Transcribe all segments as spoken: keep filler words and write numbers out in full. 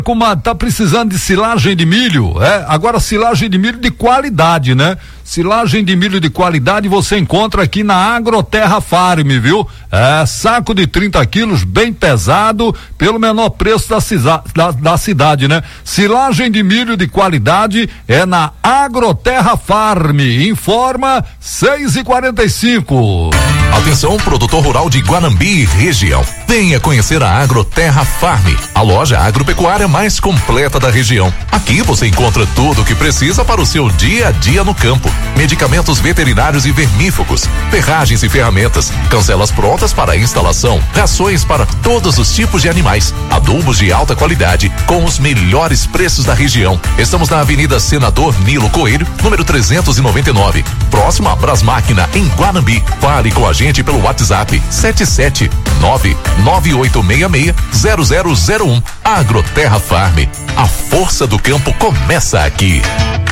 Comadre, tá precisando de silagem de milho? É, agora silagem de milho de qualidade, né? Silagem de milho de qualidade você encontra aqui na Agroterra Farm, viu? É, saco de trinta quilos, bem pesado, pelo menor preço da, cisa, da, da cidade, né? Silagem de milho de qualidade é na Agroterra Farm. Informa seis e quarenta e cinco. Atenção, produtor rural de Guanambi e região. Venha conhecer a Agroterra Farm, a loja agropecuária mais completa da região. Aqui você encontra tudo o que precisa para o seu dia a dia no campo. Medicamentos veterinários e vermífugos, ferragens e ferramentas, cancelas prontas para instalação, rações para todos os tipos de animais, adubos de alta qualidade com os melhores preços da região. Estamos na Avenida Senador Nilo Coelho, número trezentos e noventa e nove, próximo a Brasmáquina, em Guanambi. Fale com a gente pelo WhatsApp sete sete nove nove oito seis seis zero zero zero um. Agroterra Farm, a força do campo começa aqui.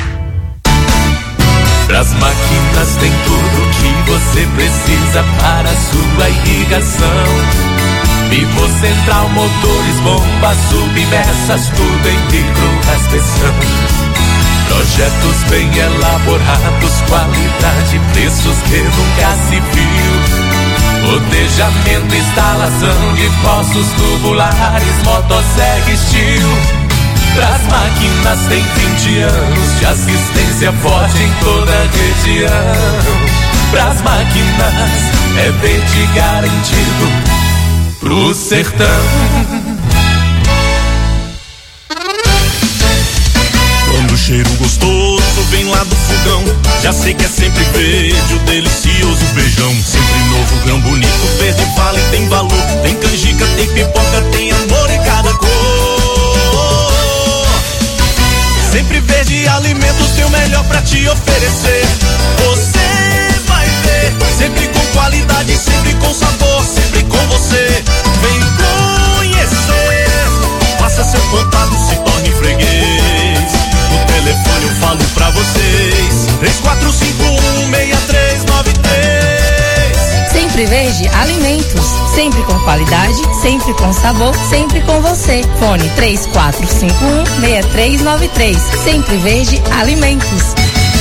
Pras máquinas tem tudo que você precisa para sua irrigação. Pivô central, motores, bombas, submersas, tudo em micro-raspeção. Projetos bem elaborados, qualidade, preços que nunca se viu. Rotejamento, instalação de poços tubulares, motosserra estilo. Pras máquinas tem vinte anos de assistência forte em toda a região. Pras máquinas é verde garantido pro sertão. Quando o cheiro gostoso vem lá do fogão, já sei que é sempre verde o delicioso feijão. Sempre novo, grão bonito, verde vale, tem valor. Tem canjica, tem pipoca, tem amor em cada cor. Sempre Verde Alimentos tem o melhor pra te oferecer. Você vai ver, sempre com qualidade, sempre com sabor, sempre com você. Vem conhecer, faça seu contato, se torne freguês. No telefone eu falo pra vocês, três quatro cinco um seis três nove três. Sempre Verde Alimentos, sempre com qualidade, sempre com sabor, sempre com você. Fone três quatro cinco um seis três nove três. Sempre Verde Alimentos.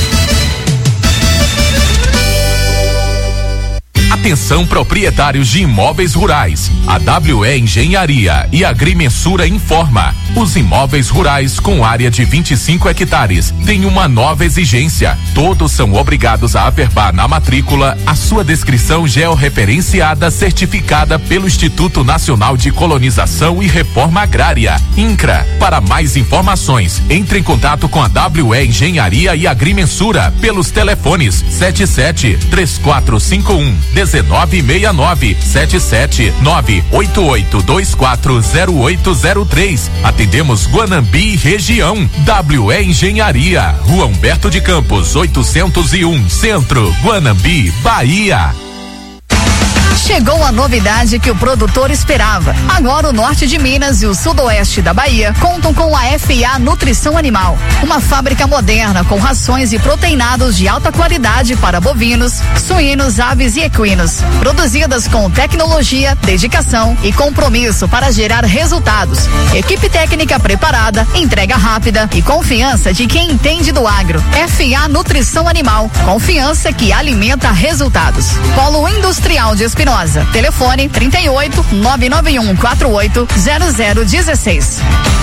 Atenção, proprietários de imóveis rurais. A W E Engenharia e Agrimensura informa: os imóveis rurais com área de vinte e cinco hectares têm uma nova exigência. Todos são obrigados a averbar na matrícula a sua descrição georreferenciada certificada pelo Instituto Nacional de Colonização e Reforma Agrária, INCRA. Para mais informações, entre em contato com a W E Engenharia e Agrimensura pelos telefones sete sete três quatro cinco um dezenove seis nove, sete sete nove oito oito dois quatro zero oito zero três. Atendemos Guanambi e região. W E Engenharia, Rua Humberto de Campos, oitocentos e um, Centro, Guanambi, Bahia. Chegou a novidade que o produtor esperava. Agora o norte de Minas e o sudoeste da Bahia contam com a F e A Nutrição Animal, uma fábrica moderna com rações e proteinados de alta qualidade para bovinos, suínos, aves e equinos, produzidas com tecnologia, dedicação e compromisso para gerar resultados. Equipe técnica preparada, entrega rápida e confiança de quem entende do agro. F e A Nutrição Animal, confiança que alimenta resultados. Polo Industrial de Espinosa. Telefone trinta e oito, nove nove um quatro oito, zero zero um seis.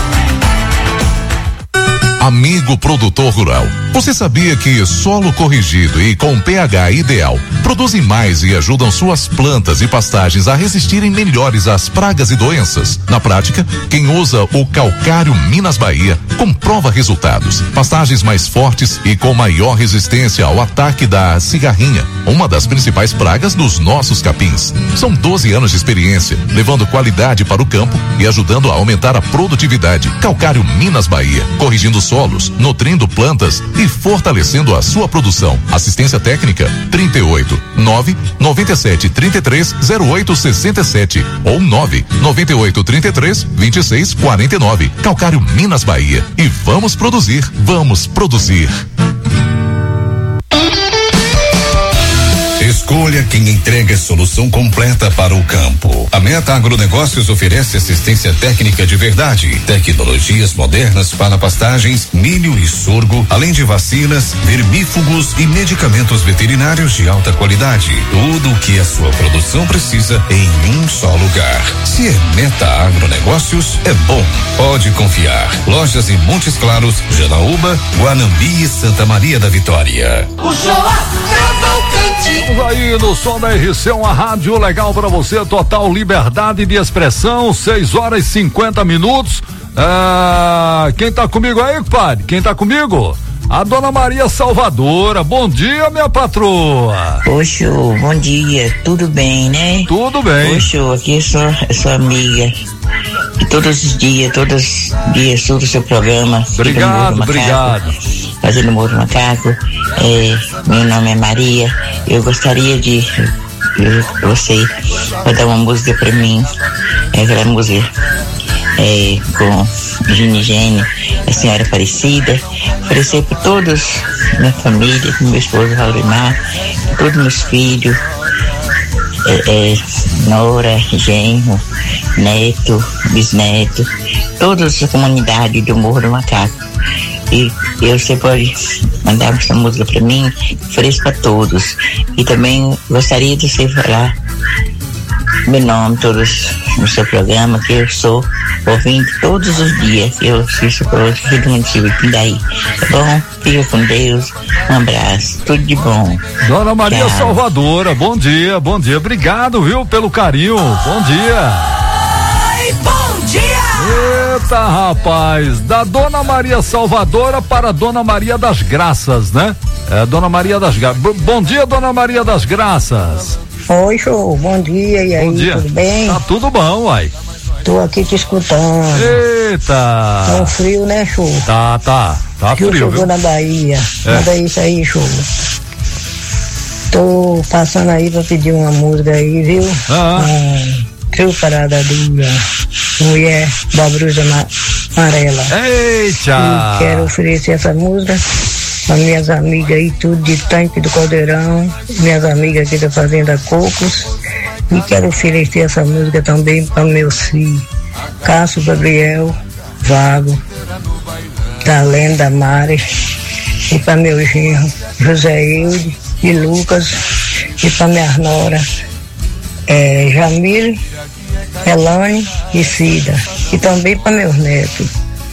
Amigo produtor rural, você sabia que solo corrigido e com pH ideal produzem mais e ajudam suas plantas e pastagens a resistirem melhores às pragas e doenças? Na prática, quem usa o calcário Minas Bahia comprova resultados. Pastagens mais fortes e com maior resistência ao ataque da cigarrinha, uma das principais pragas dos nossos capins. São doze anos de experiência, levando qualidade para o campo e ajudando a aumentar a produtividade. Calcário Minas Bahia, corrigindo solos, nutrindo plantas e fortalecendo a sua produção. Assistência técnica trinta e oito, nove nove sete, trinta e três, zero oito sessenta e sete ou nove nove oito, trinta e três, vinte e seis, quarenta e nove. Calcário Minas Bahia. E vamos produzir, vamos produzir. Escuta Escolha quem entrega solução completa para o campo. A Meta Agronegócios oferece assistência técnica de verdade, tecnologias modernas para pastagens, milho e sorgo, além de vacinas, vermífugos e medicamentos veterinários de alta qualidade. Tudo o que a sua produção precisa em um só lugar. Se é Meta Agronegócios, é bom. Pode confiar. Lojas em Montes Claros, Janaúba, Guanambi e Santa Maria da Vitória. O show Estamos aí no som da R C, uma rádio legal pra você, total liberdade de expressão, seis horas e cinquenta minutos. Ah, quem tá comigo aí, compadre? Quem tá comigo? A dona Maria Salvadora. Bom dia, minha patroa. Poxa, bom dia, tudo bem, né? Tudo bem. Poxa, aqui eu sou, eu sou amiga de todos os dias, todos os dias, todo o seu programa. Obrigado, obrigado. Fazendo Morro do Macaco. É, meu nome é Maria. Eu gostaria de eu, você mandar uma música pra mim. É aquela música é, com Gine Gênio, a Senhora Aparecida. Oferecer para todos, minha família, meu esposo Raulimar, todos meus filhos, é, é, Nora, genro, neto, bisneto, toda essa comunidade do Morro do Macaco. E eu, você pode mandar essa música para mim, ofereço para todos. E também gostaria de você falar meu nome todos no seu programa, que eu sou ouvinte todos os dias. Eu assisto aqui do município de Pindaí. Tá bom? Fica com Deus. Um abraço. Tudo de bom. Dona Maria Tchau. Salvadora, bom dia, bom dia. Obrigado, viu, pelo carinho. Bom dia. Ai, bom dia! Eita, rapaz. Da Dona Maria Salvadora para Dona Maria das Graças, né? É, Dona Maria das Graças. Bom dia, Dona Maria das Graças. Oi, show, bom dia, e aí, bom dia. Tudo bem? Tá tudo bom, uai. Tô aqui te escutando. Eita! Tá um frio, né, show? Tá, tá, tá frio, frio, chegou viu? na Bahia, É. manda isso aí, show. Tô passando aí pra pedir uma música aí, viu? Ah. Um trio Parada Dura, Mulher da Brusa ma- Amarela. Eita! E quero oferecer essa música para minhas amigas aí, tudo de Tanque do Caldeirão, minhas amigas aqui da Fazenda Cocos. E quero oferecer essa música também para meus filhos, Cássio Gabriel, Vago, Talenda Mari, e para meu genro, José Eude e Lucas, e para minha nora, é, Jamile, Elane e Cida, e também para meus netos,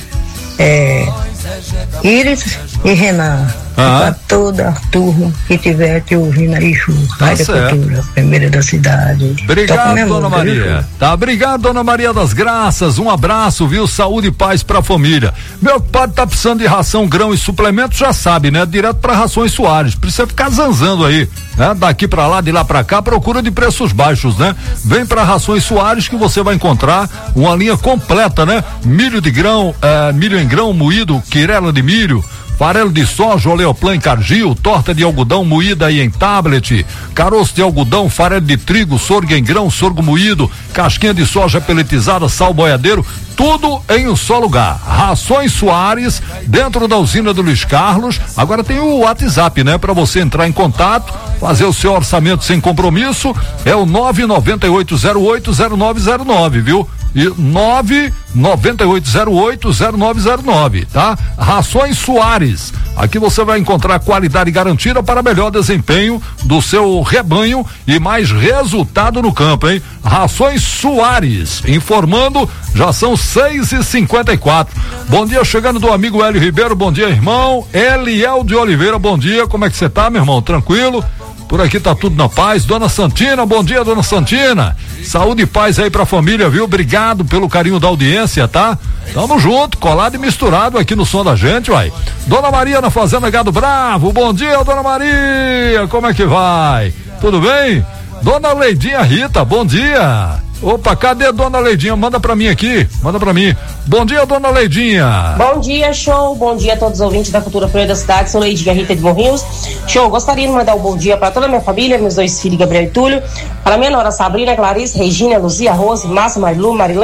é, Iris e Renan. Ah. Para toda a turma que estiver te ouvindo aí, Chu, Rádio certo. Cultura, primeira da cidade. Obrigado, Dona Maria. Tá, obrigado, Dona Maria das Graças. Um abraço, viu? Saúde e paz pra família. Meu padre tá precisando de ração, grão e suplementos, já sabe, né? Direto pra Rações Soares. Precisa ficar zanzando aí, né? Daqui pra lá, de lá pra cá, procura de preços baixos, né? Vem pra Rações Soares que você vai encontrar uma linha completa, né? Milho de grão, eh, milho em grão moído, quirela de milho, farelo de soja, oleoplan em cargil, torta de algodão moída e em tablet, caroço de algodão, farelo de trigo, sorgo em grão, sorgo moído, casquinha de soja peletizada, sal boiadeiro, tudo em um só lugar. Rações Soares, dentro da usina do Luiz Carlos. Agora tem o WhatsApp, né? Para você entrar em contato, fazer o seu orçamento sem compromisso, é o nove nove oito zero oito zero nove zero nove, viu? E nove nove oito zero oito zero nove zero nove, tá? Rações Soares. Aqui você vai encontrar qualidade garantida para melhor desempenho do seu rebanho e mais resultado no campo, hein? Rações Soares. Informando, já são seis e cinquenta e quatro. Bom dia, chegando do amigo Hélio Ribeiro. Bom dia, irmão. Eliel de Oliveira, bom dia. Como é que você tá, meu irmão? Tranquilo? Por aqui tá tudo na paz. Dona Santina, bom dia, Dona Santina. Saúde e paz aí pra família, viu? Obrigado pelo carinho da audiência, tá? Tamo junto, colado e misturado aqui no som da gente, uai. Dona Maria na Fazenda Gado Bravo, bom dia, Dona Maria. Como é que vai? Tudo bem? Dona Leidinha Rita, bom dia. Opa, cadê Dona Leidinha? Manda pra mim aqui, manda pra mim. Bom dia, Dona Leidinha. Bom dia, show. Bom dia a todos os ouvintes da Cultura Primeira da Cidade. Sou Leidinha Rita de Morrinhos. Show, gostaria de mandar um bom dia para toda a minha família, meus dois filhos, Gabriel e Túlio, para minha nora Sabrina, Clarice, Regina, Luzia, Rose, Márcia, Marilu, Marilene,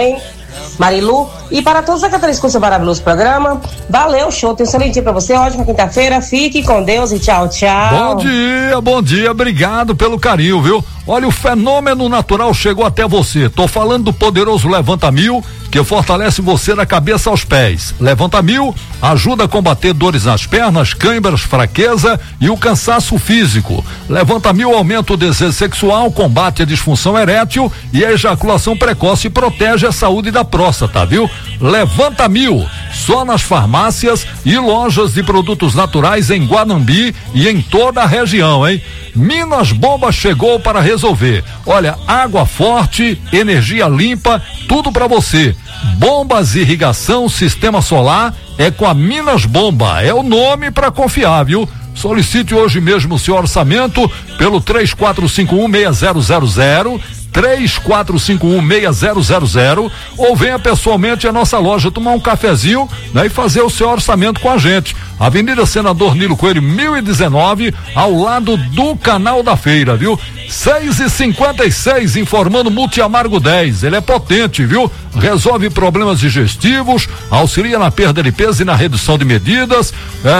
Marilu, e para todos aqui que escutam esse maravilhoso programa. Valeu, show, tenho um excelente dia pra você, ótima quinta-feira, fique com Deus e tchau, tchau. Bom dia, bom dia, obrigado pelo carinho, viu? Olha, o fenômeno natural chegou até você. Tô falando do poderoso Levanta Mil, que fortalece você da cabeça aos pés. Levanta Mil ajuda a combater dores nas pernas, câimbras, fraqueza e o cansaço físico. Levanta Mil aumenta o desejo sexual, combate a disfunção erétil e a ejaculação precoce e protege a saúde da próstata, viu? Levanta Mil, só nas farmácias e lojas de produtos naturais em Guanambi e em toda a região, hein? Minas Bombas chegou para resolver. Olha, água forte, energia limpa, tudo para você. Bombas, irrigação, sistema solar é com a Minas Bomba. É o nome para confiar, viu? Solicite hoje mesmo o seu orçamento pelo três quatro cinco um seis zero zero zero, três quatro cinco um seis zero zero zero, ou venha pessoalmente à nossa loja tomar um cafezinho, né, e fazer o seu orçamento com a gente. Avenida Senador Nilo Coelho mil e dezenove, ao lado do Canal da Feira, viu? seis e cinquenta e seis, informando Multiamargo dez. Ele é potente, viu? Resolve problemas digestivos, auxilia na perda de peso e na redução de medidas,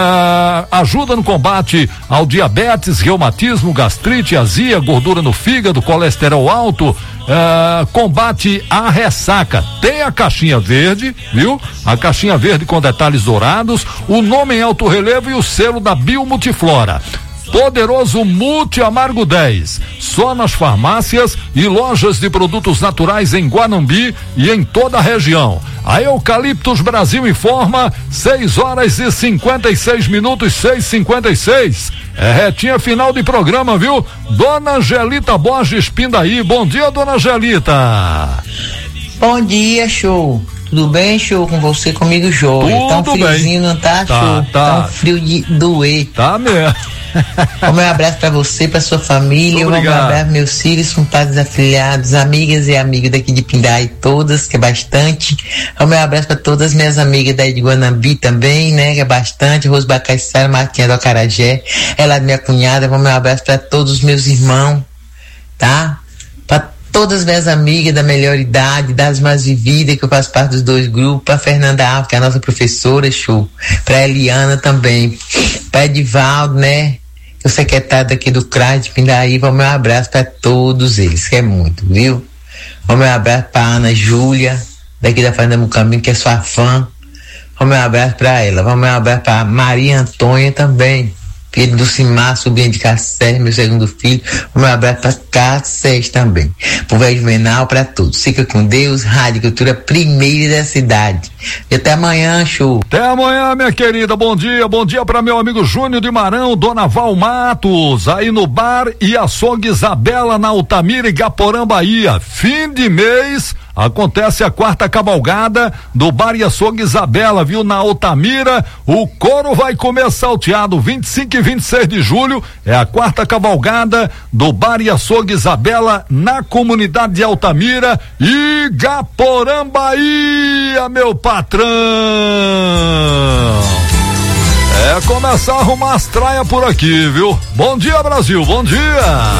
é, ajuda no combate ao diabetes, reumatismo, gastrite, azia, gordura no fígado, colesterol alto, é, combate a ressaca. Tem a caixinha verde, viu? A caixinha verde com detalhes dourados, o nome em alto relevo e o selo da Biomultiflora. Poderoso Multiamargo dez, só nas farmácias e lojas de produtos naturais em Guanambi e em toda a região. A Eucaliptus Brasil informa, seis horas e cinquenta e seis minutos, seis e cinquenta e seis. É retinha final de programa, viu? Dona Angelita Borges Pindaí, bom dia, Dona Angelita. Bom dia, show. Tudo bem, show? Com você, comigo, joia. Tão friozinho, não tá, tá, show? Tá. Tão frio de doer. Tá mesmo. O meu abraço pra você, pra sua família. O meu abraço meus filhos, compadres, afiliados, amigas e amigos daqui de Pindaí, todas, que é bastante. O meu abraço pra todas as minhas amigas daí de Guanambi também, né? Que é bastante. Rose Bacaissara, Marquinha do Acarajé. Ela é minha cunhada. O meu abraço pra todos os meus irmãos, tá? Pra todas as minhas amigas da melhor idade, das mais vividas, que eu faço parte dos dois grupos, pra Fernanda Alves, que é a nossa professora, show, pra Eliana também, pra Edivaldo, né, o secretário daqui do C R A S de Pindaí. O meu abraço pra todos eles, que é muito, viu? O meu abraço pra Ana Júlia, daqui da Fazenda Mucambinho, que é sua fã. O meu abraço pra ela. O meu abraço pra Maria Antônia também, filho do Cimar, sobrinha de Cassé, meu segundo filho. O meu abraço pra Cassé também. Pro velho Juvenal, pra todos. Fica com Deus, Rádio Cultura primeira da cidade. E até amanhã, show. Até amanhã, minha querida. Bom dia, bom dia pra meu amigo Júnior de Marão, Dona Val Matos, aí no Bar e Açougue Isabela, na Altamira e Gaporã, Bahia. Fim de mês acontece a quarta cavalgada do Bar e Açougue Isabela, viu? Na Altamira, o couro vai comer salteado. vinte e cinco e vinte e seis de julho é a quarta cavalgada do Bar e Açougue Isabela, na comunidade de Altamira e Gaporã, Bahia, meu patrão. É começar a arrumar as traias por aqui, viu? Bom dia, Brasil, bom dia.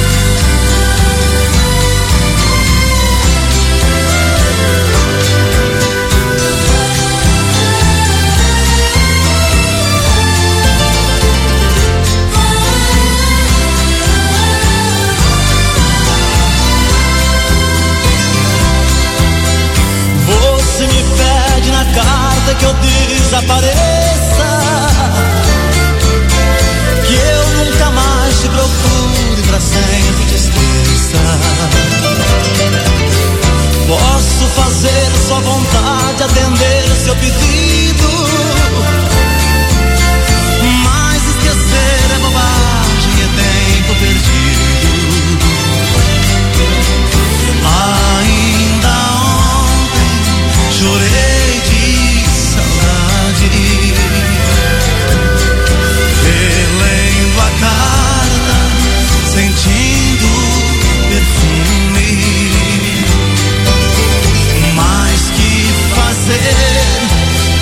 Que eu desapareça, que eu nunca mais te procure, pra sempre te esqueça. Posso fazer sua vontade, atender seu pedido, mas esquecer é bobagem, é tempo perdido. Ainda ontem chorei relendo a carta, sentindo perfume. Mas que fazer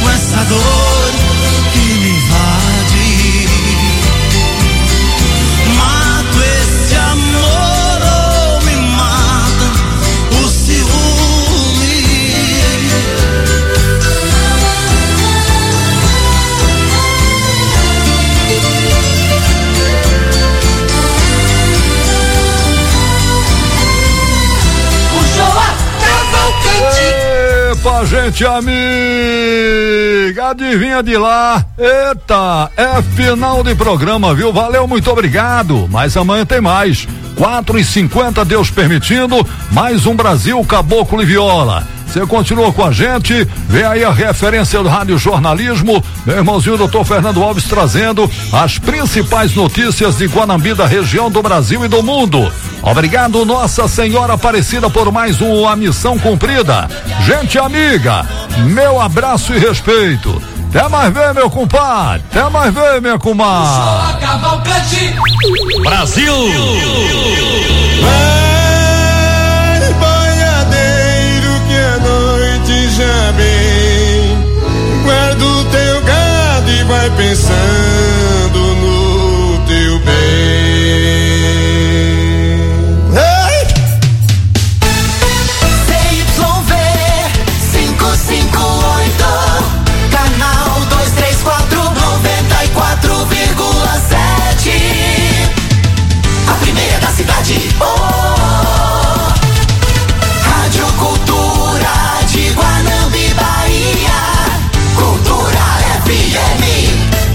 Gente amiga, adivinha de lá? Eita, é final de programa, viu? Valeu, muito obrigado. Mas amanhã tem mais. quatro e cinquenta, Deus permitindo, mais um Brasil Caboclo e Viola. Você continua com a gente, vem aí a referência do rádio jornalismo, meu irmãozinho doutor Fernando Alves trazendo as principais notícias de Guanambi, da região, do Brasil e do mundo. Obrigado, Nossa Senhora Aparecida, por mais uma missão cumprida. Gente amiga, meu abraço e respeito. Até mais ver, meu compadre. Até mais ver, minha comadre. Brasil! Vai, boiadeiro, que a noite já vem. Guarda o teu gado e vai pensando no teu bem. Ei! C Y V cinco cinco oito, canal dois três quatro, noventa e quatro vírgula sete. A primeira da cidade. Oh, Rádio Cultura de Guanambi, Bahia. Cultura F M.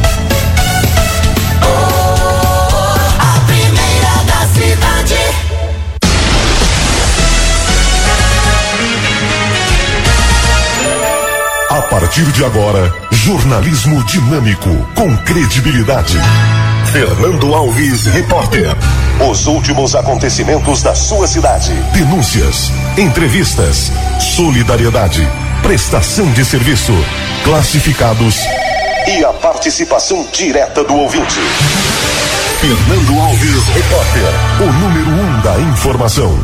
Oh, a primeira da cidade. A partir de agora, jornalismo dinâmico, com credibilidade. Fernando Alves, repórter. Os últimos acontecimentos da sua cidade. Denúncias, entrevistas, solidariedade, prestação de serviço, classificados e a participação direta do ouvinte. Fernando Alves, repórter, o número um da informação.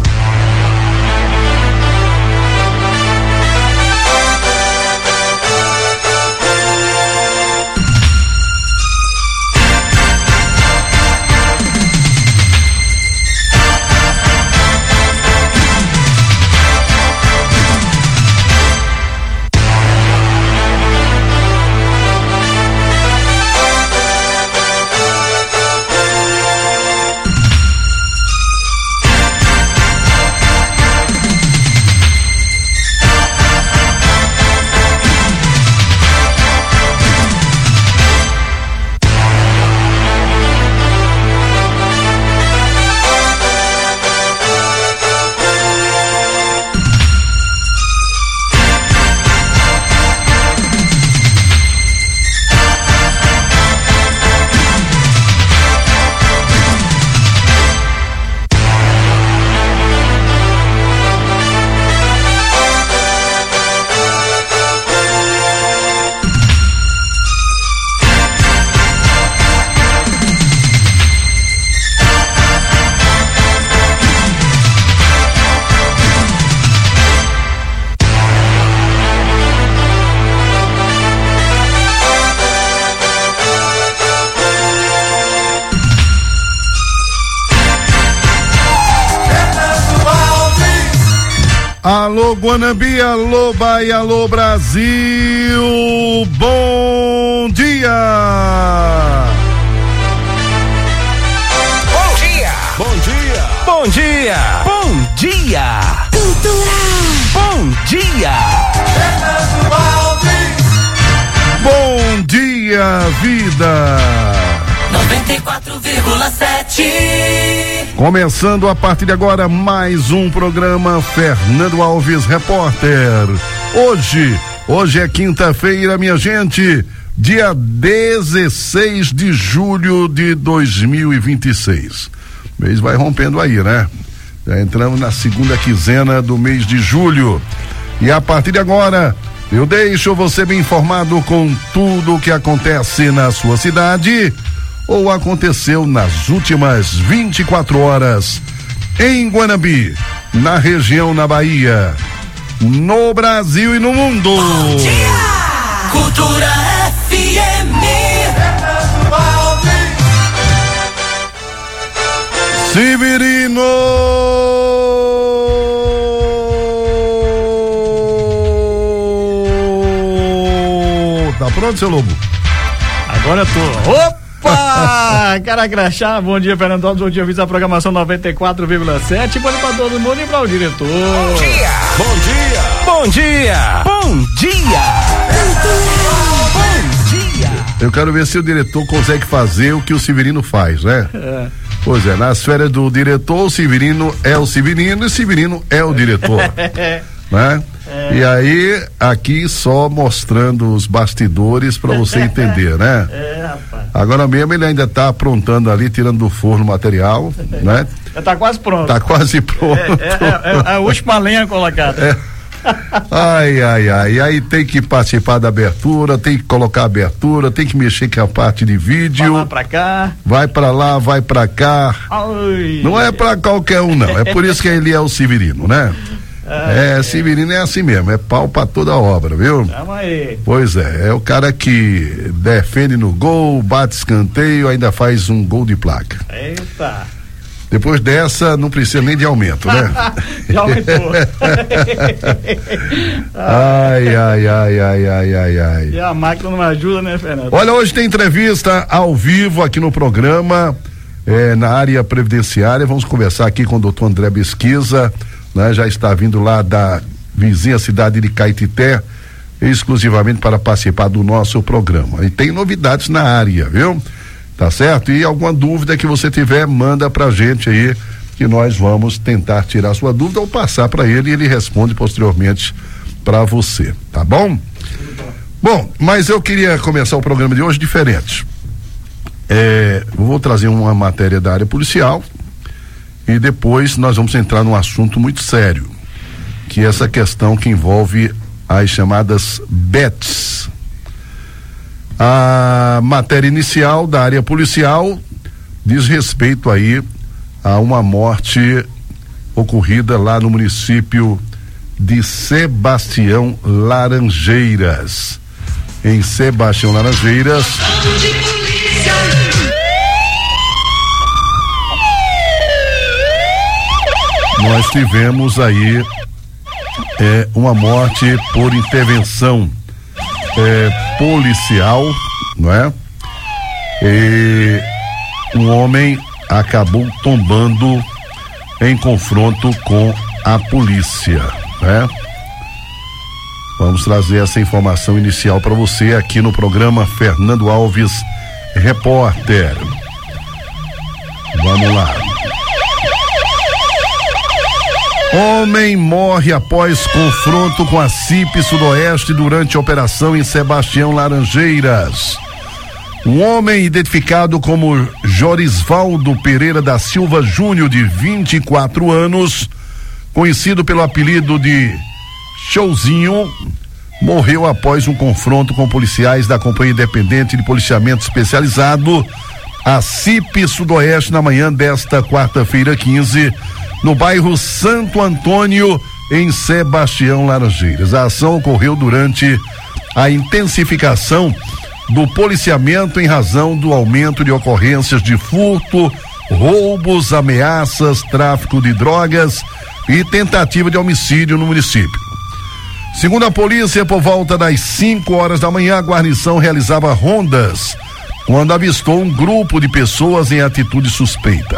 Alô Guanambi, alô Bahia, alô Brasil, bom dia! Bom dia! Bom dia! Bom dia! Bom dia! Cultura! Bom dia! Bom dia, vida! noventa e quatro vírgula sete. Começando a partir de agora mais um programa Fernando Alves Repórter. Hoje, hoje é quinta-feira, minha gente, dia dezesseis de julho de dois mil e vinte e seis. O mês vai rompendo aí, né? Já entramos na segunda quinzena do mês de julho. E a partir de agora, eu deixo você bem informado com tudo o que acontece na sua cidade ou aconteceu nas últimas vinte e quatro horas em Guanambi, na região, na Bahia, no Brasil e no mundo. Bom dia! Cultura F M. Severino! Tá pronto, seu Lobo? Agora eu tô. Opa! Opa! Caracrachá, bom dia, Fernando Alves, bom dia, fiz a programação noventa e quatro vírgula sete, bom dia pra todo mundo e para o diretor. Bom dia! Bom dia! Bom dia! Bom dia! Bom dia! Eu quero ver se o diretor consegue fazer o que o Severino faz, né? É. Pois é, nas férias do diretor, o Severino é o Severino e o Severino é o diretor. Né? É. E aí, aqui só mostrando os bastidores para você entender, né? É, rapaz. Agora mesmo ele ainda tá aprontando ali, tirando do forno o material, né? Já tá quase pronto. Tá quase pronto. É, é, é, é a última lenha colocada. É. Ai, ai, ai. E aí tem que participar da abertura, tem que colocar a abertura, tem que mexer com a parte de vídeo. Vai lá pra cá. Vai pra lá, vai pra cá. Ai. Não é pra qualquer um, não. É por isso que ele é o Severino, né? É, é, Severino é assim mesmo, é pau pra toda a obra, viu? Calma aí. Pois é, é o cara que defende no gol, bate escanteio, ainda faz um gol de placa. Eita. Depois dessa, não precisa nem de aumento, né? Já aumentou. ai, ai, ai, ai, ai, ai, ai. E a máquina não ajuda, né, Fernando? Olha, hoje tem entrevista ao vivo aqui no programa, é, na área previdenciária. Vamos conversar aqui com o doutor André Besquiza, né? Já está vindo lá da vizinha cidade de Caetité, exclusivamente para participar do nosso programa. E tem novidades na área, viu? Tá certo? E alguma dúvida que você tiver, manda pra gente aí, que nós vamos tentar tirar sua dúvida ou passar para ele e ele responde posteriormente para você, tá bom? Bom, mas eu queria começar o programa de hoje diferente. É, vou trazer uma matéria da área policial e depois nós vamos entrar num assunto muito sério, que é essa questão que envolve as chamadas bets. A matéria inicial da área policial diz respeito aí a uma morte ocorrida lá no município de Sebastião Laranjeiras. Em Sebastião Laranjeiras, nós tivemos aí é, uma morte por intervenção É, policial, não é? E um homem acabou tombando em confronto com a polícia, né? Vamos trazer essa informação inicial para você aqui no programa Fernando Alves Repórter. Vamos lá. Homem morre após confronto com a C I P Sudoeste durante a operação em Sebastião Laranjeiras. Um homem identificado como Jorisvaldo Pereira da Silva Júnior, de vinte e quatro anos, conhecido pelo apelido de Showzinho, morreu após um confronto com policiais da Companhia Independente de Policiamento Especializado, a C I P Sudoeste, na manhã desta quarta-feira quinze, no bairro Santo Antônio, em Sebastião Laranjeiras. A ação ocorreu durante a intensificação do policiamento em razão do aumento de ocorrências de furto, roubos, ameaças, tráfico de drogas e tentativa de homicídio no município. Segundo a polícia, por volta das cinco horas da manhã, a guarnição realizava rondas quando avistou um grupo de pessoas em atitude suspeita.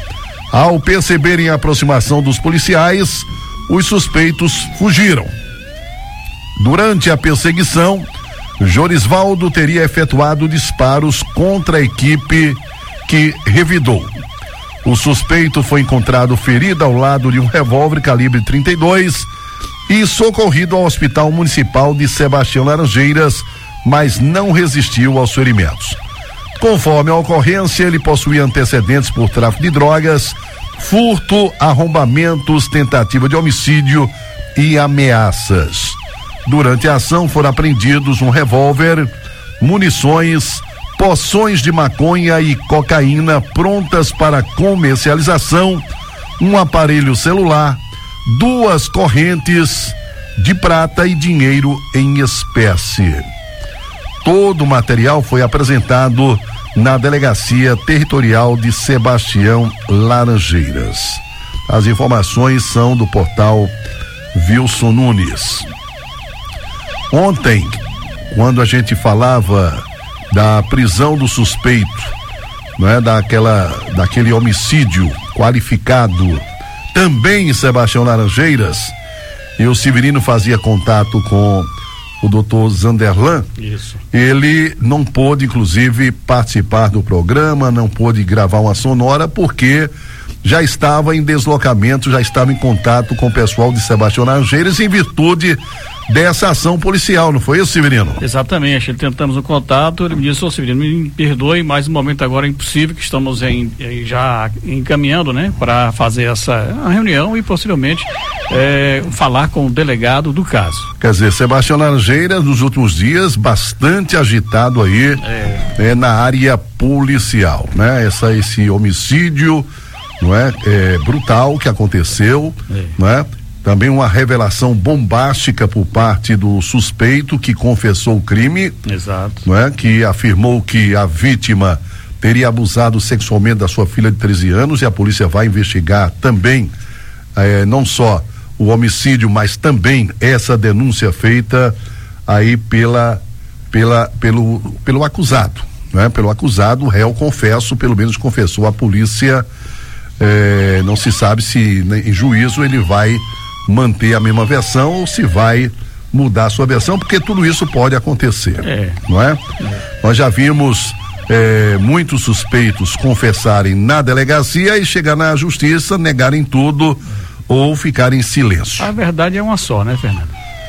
Ao perceberem a aproximação dos policiais, os suspeitos fugiram. Durante a perseguição, Jorisvaldo teria efetuado disparos contra a equipe que revidou. O suspeito foi encontrado ferido ao lado de um revólver calibre trinta e dois e socorrido ao Hospital Municipal de Sebastião Laranjeiras, mas não resistiu aos ferimentos. Conforme a ocorrência, ele possuía antecedentes por tráfico de drogas, furto, arrombamentos, tentativa de homicídio e ameaças. Durante a ação foram apreendidos um revólver, munições, poções de maconha e cocaína prontas para comercialização, um aparelho celular, duas correntes de prata e dinheiro em espécie. Todo o material foi apresentado na Delegacia Territorial de Sebastião Laranjeiras. As informações são do portal Wilson Nunes. Ontem, quando a gente falava da prisão do suspeito, não é, daquela, daquele homicídio qualificado também em Sebastião Laranjeiras, e o Severino fazia contato com o doutor Zanderlan. Isso. Ele não pôde, inclusive, participar do programa, não pôde gravar uma sonora, porque já estava em deslocamento, já estava em contato com o pessoal de Sebastião Laranjeiras em virtude dessa ação policial, não foi isso, Severino? Exatamente, tentamos um contato, ele me disse, ô Severino, me perdoe, mas no momento agora é impossível, que estamos em, em, já encaminhando, né, para fazer essa reunião e possivelmente é, falar com o delegado do caso. Quer dizer, Sebastião Laranjeiras nos últimos dias bastante agitado aí é. É, na área policial, né? Essa, esse homicídio, não é, é brutal que aconteceu, é. não é? Também uma revelação bombástica por parte do suspeito que confessou o crime. Exato. Não é? Que afirmou que a vítima teria abusado sexualmente da sua filha de treze anos, e a polícia vai investigar também, eh, não só o homicídio, mas também essa denúncia feita aí pela, pela, pelo, pelo acusado, não é? Pelo acusado, o réu, confesso, pelo menos confessou à polícia. Eh, não se sabe se, né, em juízo ele vai manter a mesma versão ou se vai mudar a sua versão, porque tudo isso pode acontecer, é. não é? é? Nós já vimos é, muitos suspeitos confessarem na delegacia e chegar na justiça, negarem tudo é. ou ficarem em silêncio. A verdade é uma só, né, Fernando?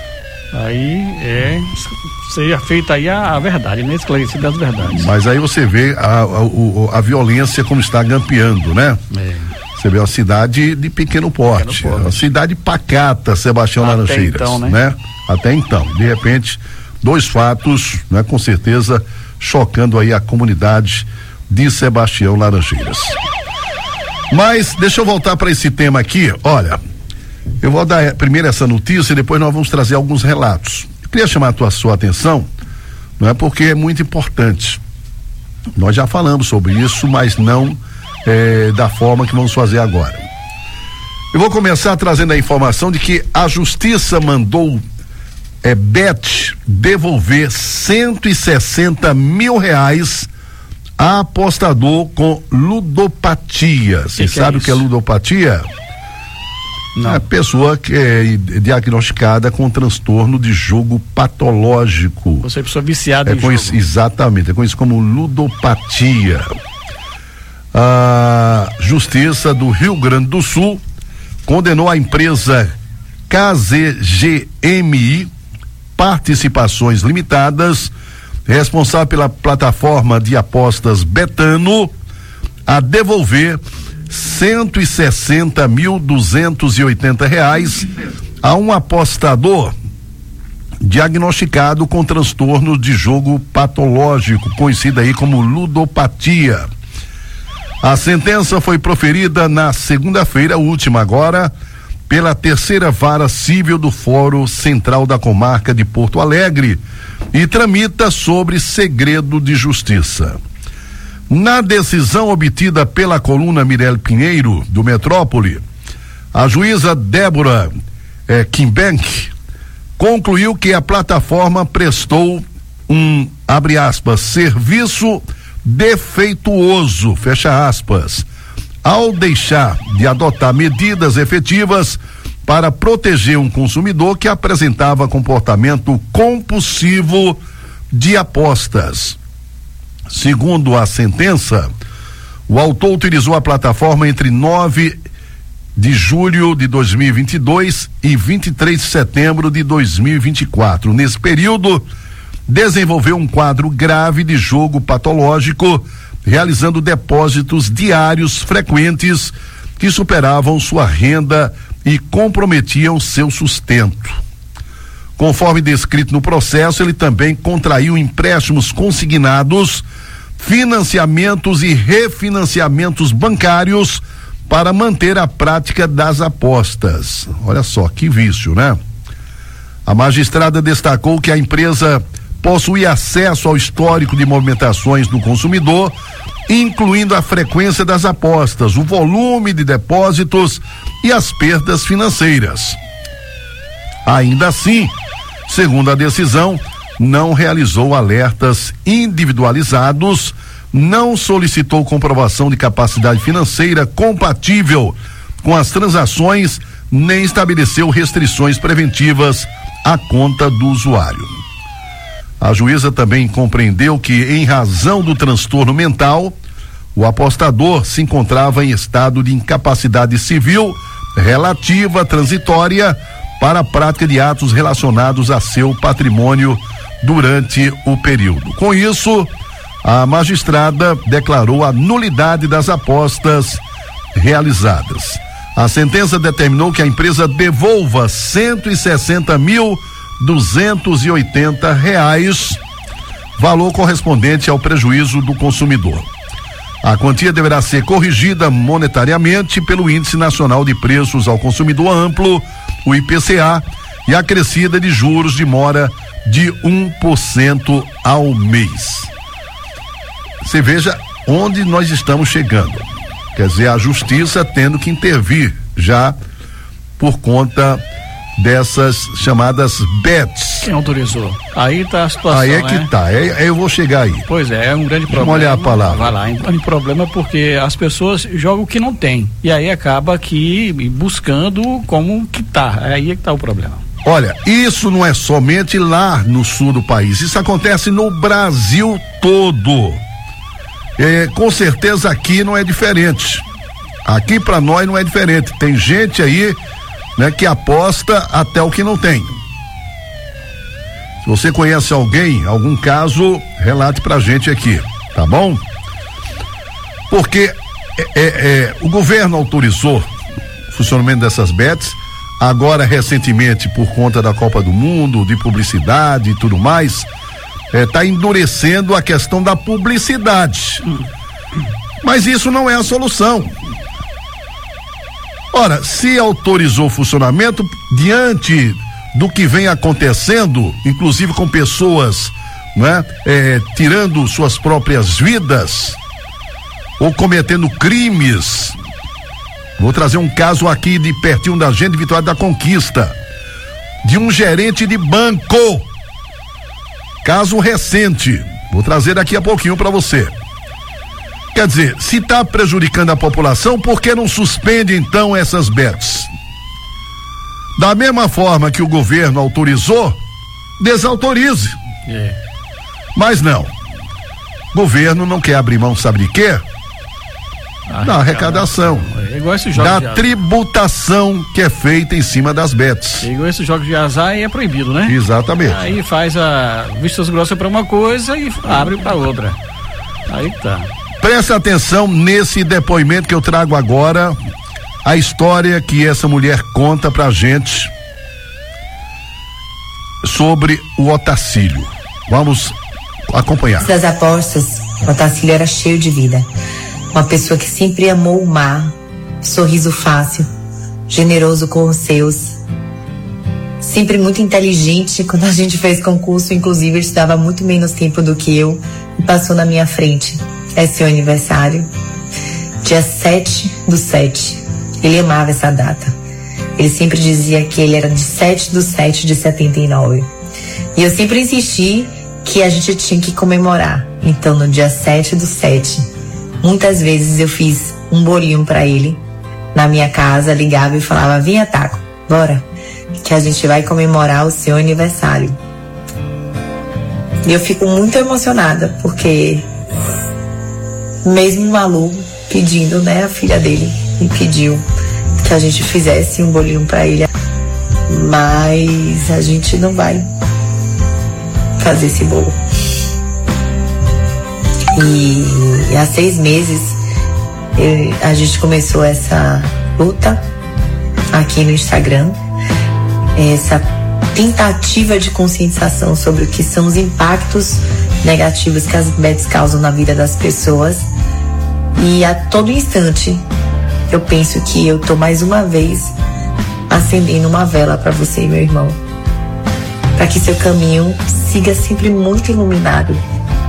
Aí é seja feita aí a, a verdade, né? Esclarecida as verdades. Mas aí você vê a, a, a, a violência como está gampeando, né? É. Você vê uma cidade de pequeno porte, pequeno porte. Uma cidade pacata, Sebastião Até Laranjeiras, então, né? né? Até então, de repente, dois fatos, né? Com certeza, chocando aí a comunidade de Sebastião Laranjeiras. Mas, deixa eu voltar para esse tema aqui, olha, eu vou dar primeiro essa notícia e depois nós vamos trazer alguns relatos. Eu queria chamar a tua, sua atenção, não é, porque é muito importante. Nós já falamos sobre isso, mas não É, da forma que vamos fazer agora. Eu vou começar trazendo a informação de que a justiça mandou é, Bet devolver cento e sessenta mil reais a apostador com ludopatia. Você sabe o que é ludopatia? Não. É a pessoa que é diagnosticada com transtorno de jogo patológico. Você é pessoa viciada é em conhecido, jogo. Exatamente, é conhecido como ludopatia. A Justiça do Rio Grande do Sul condenou a empresa K Z G M I Participações Limitadas, responsável pela plataforma de apostas Betano, a devolver cento e sessenta mil duzentos e oitenta reais a um apostador diagnosticado com transtorno de jogo patológico, conhecido aí como ludopatia. A sentença foi proferida na segunda-feira última agora pela terceira vara civil do Fórum Central da Comarca de Porto Alegre e tramita sobre segredo de justiça. Na decisão obtida pela coluna Mirelle Pinheiro do Metrópole, a juíza Débora eh, Kimbank concluiu que a plataforma prestou um, abre aspas, serviço defeituoso, fecha aspas, ao deixar de adotar medidas efetivas para proteger um consumidor que apresentava comportamento compulsivo de apostas. Segundo a sentença, o autor utilizou a plataforma entre nove de julho de dois mil e vinte e dois e vinte e três de setembro de dois mil e vinte e quatro. Nesse período, desenvolveu um quadro grave de jogo patológico, realizando depósitos diários frequentes que superavam sua renda e comprometiam seu sustento. Conforme descrito no processo, ele também contraiu empréstimos consignados, financiamentos e refinanciamentos bancários para manter a prática das apostas. Olha só, que vício, né? A magistrada destacou que a empresa possui acesso ao histórico de movimentações do consumidor, incluindo a frequência das apostas, o volume de depósitos e as perdas financeiras. Ainda assim, segundo a decisão, não realizou alertas individualizados, não solicitou comprovação de capacidade financeira compatível com as transações, nem estabeleceu restrições preventivas à conta do usuário. A juíza também compreendeu que, em razão do transtorno mental, o apostador se encontrava em estado de incapacidade civil relativa transitória para a prática de atos relacionados a seu patrimônio durante o período. Com isso, a magistrada declarou a nulidade das apostas realizadas. A sentença determinou que a empresa devolva cento e sessenta mil duzentos e oitenta reais, valor correspondente ao prejuízo do consumidor. A quantia deverá ser corrigida monetariamente pelo Índice Nacional de Preços ao Consumidor Amplo, o I P C A, e acrescida de juros de mora de um por cento ao mês. Você veja onde nós estamos chegando. Quer dizer, a justiça tendo que intervir já por conta dessas chamadas bets. Quem autorizou? Aí tá a situação, Aí é que né? tá, aí, aí eu vou chegar aí. Pois é, é um grande problema. Vamos olhar a palavra. Vai lá, é um grande problema porque as pessoas jogam o que não tem, e aí acaba que buscando como que tá, aí é que tá o problema. Olha, isso não é somente lá no sul do país, isso acontece no Brasil todo. É, com certeza aqui não é diferente. Aqui pra nós não é diferente. Tem gente aí, né, que aposta até o que não tem. Se você conhece alguém, algum caso, relate pra gente aqui, tá bom? Porque é, é, é, o governo autorizou o funcionamento dessas bets, agora recentemente por conta da Copa do Mundo, de publicidade e tudo mais, está é, endurecendo a questão da publicidade. Mas isso não é a solução. Ora, se autorizou o funcionamento, diante do que vem acontecendo, inclusive com pessoas, né, é, tirando suas próprias vidas ou cometendo crimes. Vou trazer um caso aqui de pertinho da gente, de Vitória da Conquista, de um gerente de banco. Caso recente, vou trazer daqui a pouquinho para você. Quer dizer, se está prejudicando a população, por que não suspende então essas bets? Da mesma forma que o governo autorizou, desautorize. É. Mas não. O governo não quer abrir mão, sabe de quê? Ah, da arrecadação. É igual esse jogo da de tributação que é feita em cima das bets. É igual esse jogo de azar e é proibido, né? Exatamente. Aí faz a vistas grossas para uma coisa e abre para outra. Aí tá. Presta atenção nesse depoimento que eu trago agora, a história que essa mulher conta pra gente sobre o Otacílio. Vamos acompanhar. Das apostas, o Otacílio era cheio de vida. Uma pessoa que sempre amou o mar, sorriso fácil, generoso com os seus. Sempre muito inteligente. Quando a gente fez concurso, inclusive, ele estudava muito menos tempo do que eu e passou na minha frente. É seu aniversário, dia sete do sete. Ele amava essa data. Ele sempre dizia que ele era de sete do sete de setenta e nove. E eu sempre insisti que a gente tinha que comemorar. Então, no dia sete do sete, muitas vezes eu fiz um bolinho pra ele na minha casa, ligava e falava: vinha, Taco, bora, que a gente vai comemorar o seu aniversário. E eu fico muito emocionada, porque mesmo o Malu pedindo, né, a filha dele me pediu que a gente fizesse um bolinho pra ele, mas a gente não vai fazer esse bolo. E, e há seis meses eu, a gente começou essa luta aqui no Instagram, essa tentativa de conscientização sobre o que são os impactos negativos que as bets causam na vida das pessoas. E a todo instante eu penso que eu tô mais uma vez acendendo uma vela para você, meu irmão, para que seu caminho siga sempre muito iluminado.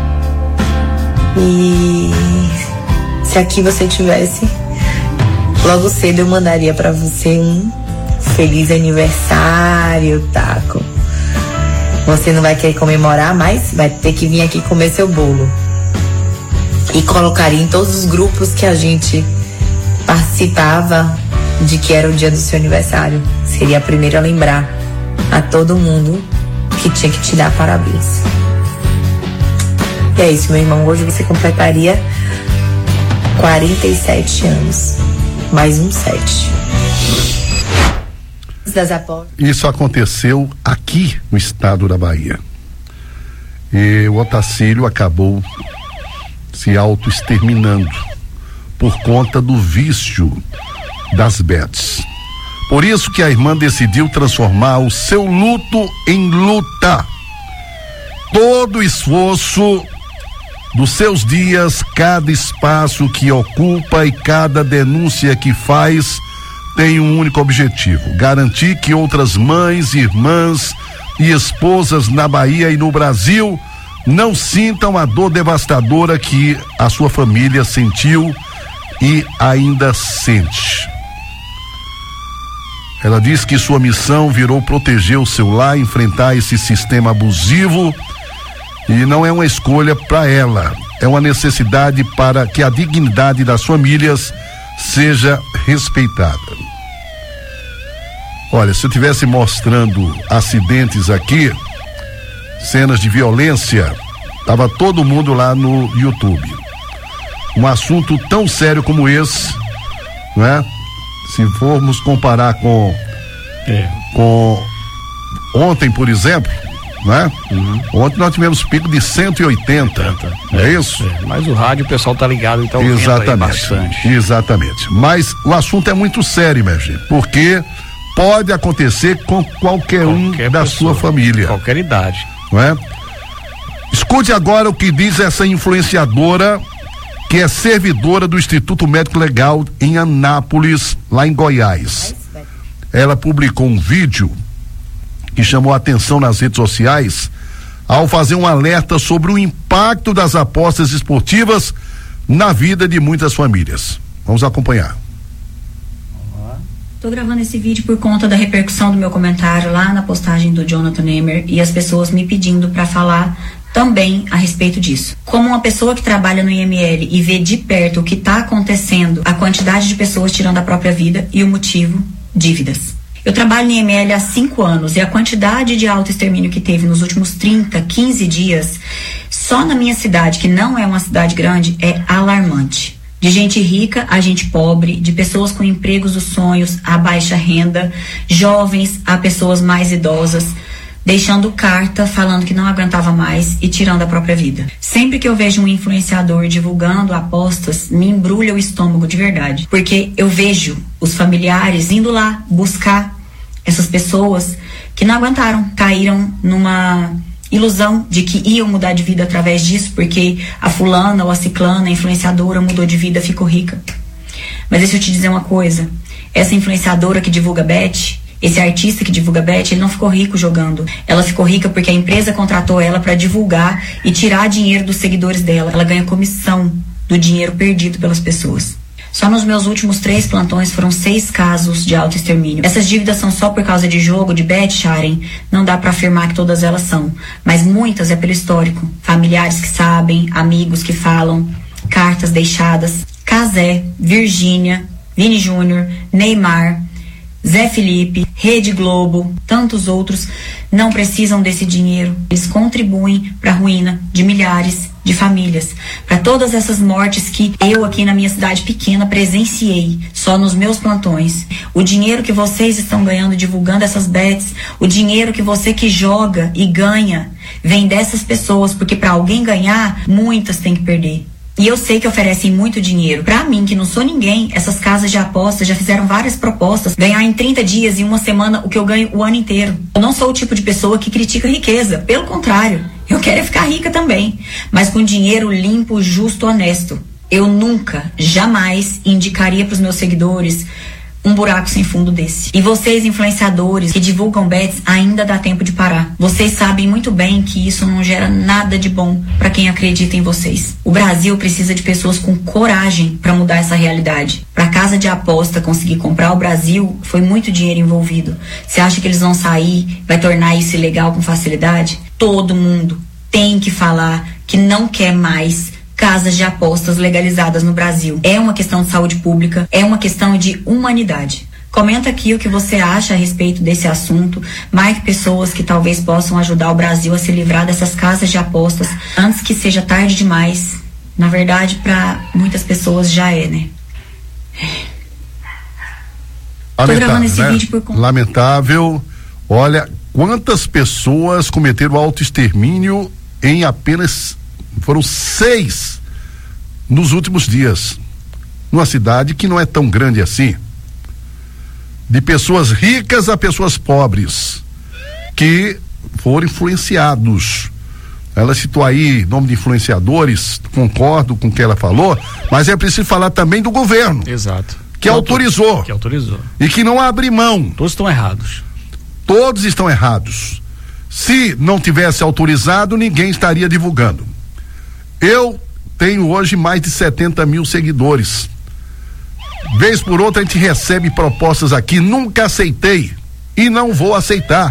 E se aqui você tivesse, logo cedo eu mandaria para você um feliz aniversário, Taco. Você não vai querer comemorar, mas vai ter que vir aqui comer seu bolo. E colocaria em todos os grupos que a gente participava de que era o dia do seu aniversário. Seria a primeira a lembrar a todo mundo que tinha que te dar parabéns. E é isso, meu irmão. Hoje você completaria quarenta e sete anos. Mais um sete. Isso aconteceu aqui no estado da Bahia. E o Otacílio acabou se auto-exterminando por conta do vício das bets. Por isso que a irmã decidiu transformar o seu luto em luta. Todo o esforço dos seus dias, cada espaço que ocupa e cada denúncia que faz tem um único objetivo: garantir que outras mães, irmãs e esposas na Bahia e no Brasil não sintam a dor devastadora que a sua família sentiu e ainda sente. Ela diz que sua missão virou proteger o seu lar, enfrentar esse sistema abusivo, e não é uma escolha para ela, é uma necessidade para que a dignidade das famílias seja respeitada. Olha, se eu estivesse mostrando acidentes aqui, cenas de violência, tava todo mundo lá no YouTube. Um assunto tão sério como esse, não é? Se formos comparar com é. com ontem, por exemplo, né? Uhum. Ontem nós tivemos pico de cento e oitenta, é, é isso? É, mas o rádio o pessoal tá ligado, então exatamente, bastante. Exatamente. Mas o assunto é muito sério, minha gente, porque pode acontecer com qualquer, qualquer um da pessoa, sua família. Qualquer idade. Não é? Escute agora o que diz essa influenciadora, que é servidora do Instituto Médico Legal em Anápolis, lá em Goiás. Ela publicou um vídeo que chamou a atenção nas redes sociais ao fazer um alerta sobre o impacto das apostas esportivas na vida de muitas famílias. Vamos acompanhar. Tô gravando esse vídeo por conta da repercussão do meu comentário lá na postagem do Jonathan Nemer e as pessoas me pedindo para falar também a respeito disso. Como uma pessoa que trabalha no I M L e vê de perto o que está acontecendo, a quantidade de pessoas tirando a própria vida e o motivo, dívidas. Eu trabalho no I M L há cinco anos e a quantidade de autoextermínio que teve nos últimos trinta, quinze dias, só na minha cidade, que não é uma cidade grande, é alarmante. De gente rica a gente pobre, de pessoas com empregos dos sonhos a baixa renda, jovens a pessoas mais idosas, deixando carta falando que não aguentava mais e tirando a própria vida. Sempre que eu vejo um influenciador divulgando apostas, me embrulha o estômago de verdade, porque eu vejo os familiares indo lá buscar essas pessoas que não aguentaram, caíram numa ilusão de que iam mudar de vida através disso, porque a fulana ou a ciclana, a influenciadora, mudou de vida, ficou rica. Mas deixa eu te dizer uma coisa, essa influenciadora que divulga bet, esse artista que divulga bet, ele não ficou rico jogando. Ela ficou rica porque a empresa contratou ela para divulgar e tirar dinheiro dos seguidores dela. Ela ganha comissão do dinheiro perdido pelas pessoas. Só nos meus últimos três plantões foram seis casos de autoextermínio. Essas dívidas são só por causa de jogo, de bet, Sharon? Não dá para afirmar que todas elas são, mas muitas é pelo histórico. Familiares que sabem, amigos que falam, cartas deixadas. Casé, Virgínia, Vini Júnior, Neymar, Zé Felipe, Rede Globo, tantos outros não precisam desse dinheiro. Eles contribuem para a ruína de milhares de famílias, para todas essas mortes que eu aqui na minha cidade pequena presenciei só nos meus plantões. O dinheiro que vocês estão ganhando divulgando essas bets, o dinheiro que você que joga e ganha, vem dessas pessoas, porque para alguém ganhar, muitas têm que perder. E eu sei que oferecem muito dinheiro. Pra mim, que não sou ninguém, essas casas de apostas já fizeram várias propostas. Ganhar em trinta dias, em uma semana, o que eu ganho o ano inteiro. Eu não sou o tipo de pessoa que critica a riqueza. Pelo contrário, eu quero é ficar rica também. Mas com dinheiro limpo, justo, honesto. Eu nunca, jamais indicaria pros meus seguidores um buraco sem fundo desse. E vocês, influenciadores que divulgam bets, ainda dá tempo de parar. Vocês sabem muito bem que isso não gera nada de bom para quem acredita em vocês. O Brasil precisa de pessoas com coragem para mudar essa realidade. Para casa de aposta conseguir comprar o Brasil, foi muito dinheiro envolvido. Você acha que eles vão sair, vai tornar isso ilegal com facilidade? Todo mundo tem que falar que não quer mais casas de apostas legalizadas no Brasil. É uma questão de saúde pública, é uma questão de humanidade. Comenta aqui o que você acha a respeito desse assunto. Marque pessoas que talvez possam ajudar o Brasil a se livrar dessas casas de apostas antes que seja tarde demais. Na verdade, para muitas pessoas já é, né? Tô gravando esse né? vídeo por conta. Lamentável. Olha, quantas pessoas cometeram autoextermínio em apenas... Foram seis nos últimos dias. Numa cidade que não é tão grande assim. De pessoas ricas a pessoas pobres. Que foram influenciados. Ela citou aí nome de influenciadores, concordo com o que ela falou, mas é preciso falar também do governo. Exato. Que, que autorizou. Que autorizou. E que não abre mão. Todos estão errados. Todos estão errados. Se não tivesse autorizado, ninguém estaria divulgando. Eu tenho hoje mais de setenta mil seguidores. Vez por outra a gente recebe propostas aqui, nunca aceitei e não vou aceitar.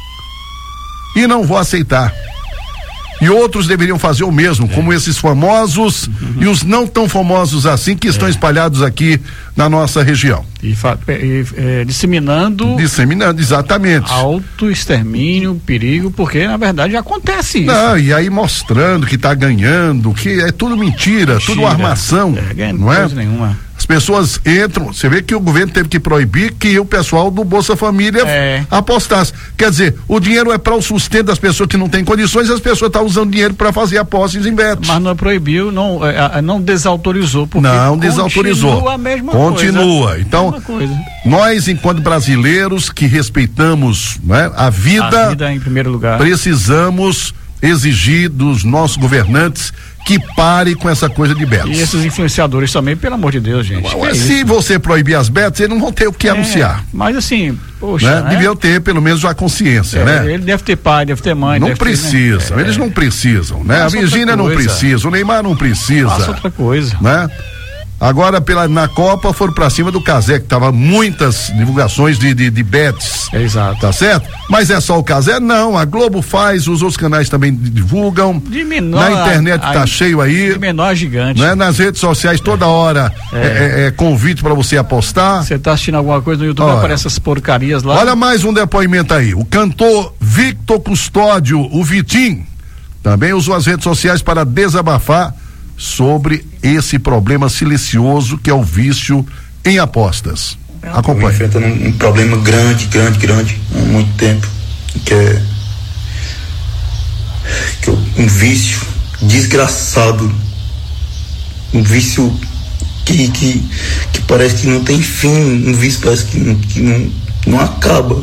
E não vou aceitar. E outros deveriam fazer o mesmo, é. como esses famosos uhum. e os não tão famosos assim que estão é. espalhados aqui na nossa região. E, e é, disseminando. Disseminando, exatamente. Autoextermínio, perigo, porque na verdade acontece isso. Não, e aí mostrando que está ganhando, que é tudo mentira, mentira. tudo armação. É, não é? Nenhuma. As pessoas entram, você vê que o governo teve que proibir que o pessoal do Bolsa Família é. apostasse. Quer dizer, o dinheiro é para o sustento das pessoas que não têm condições, as pessoas estão usando dinheiro para fazer apostas em betos. Mas não proibiu, não, é, não desautorizou, porque não desautorizou. Continua a mesma continua. coisa. Então, mesma coisa. Nós, enquanto brasileiros que respeitamos, né, a vida, a vida em primeiro lugar, precisamos exigir dos nossos governantes que pare com essa coisa de betos. E esses influenciadores também, pelo amor de Deus, gente. Ué, se você proibir as betos, eles não vão ter o que é, anunciar. Mas assim, poxa, né? Né? Deviam ter pelo menos a consciência, é, né? Ele deve ter pai, deve ter mãe. Não deve precisam, ter, né? eles é. não precisam, né? Faça a Virgínia não precisa, o Neymar não precisa. Faça outra coisa. Né? Agora, pela, na Copa, foram pra cima do Cazé, que tava muitas divulgações de, de, de bets. É, exato. Tá certo? Mas é só o Cazé? Não, a Globo faz, os outros canais também divulgam. De menor. Na internet a, tá a, cheio aí. De menor a gigante. Né? Nas redes sociais, toda é. hora é. É, é, é convite pra você apostar. Você tá assistindo alguma coisa no YouTube, aparece essas porcarias lá. Olha mais um depoimento aí. O cantor Victor Custódio, o Vitim, também usou as redes sociais para desabafar sobre esse problema silencioso que é o vício em apostas. Acompanhe. Enfrentando um, um problema grande, grande, grande, há muito tempo, que é, que é um vício desgraçado, um vício que, que, que parece que não tem fim, um vício parece que, não, que não, não acaba,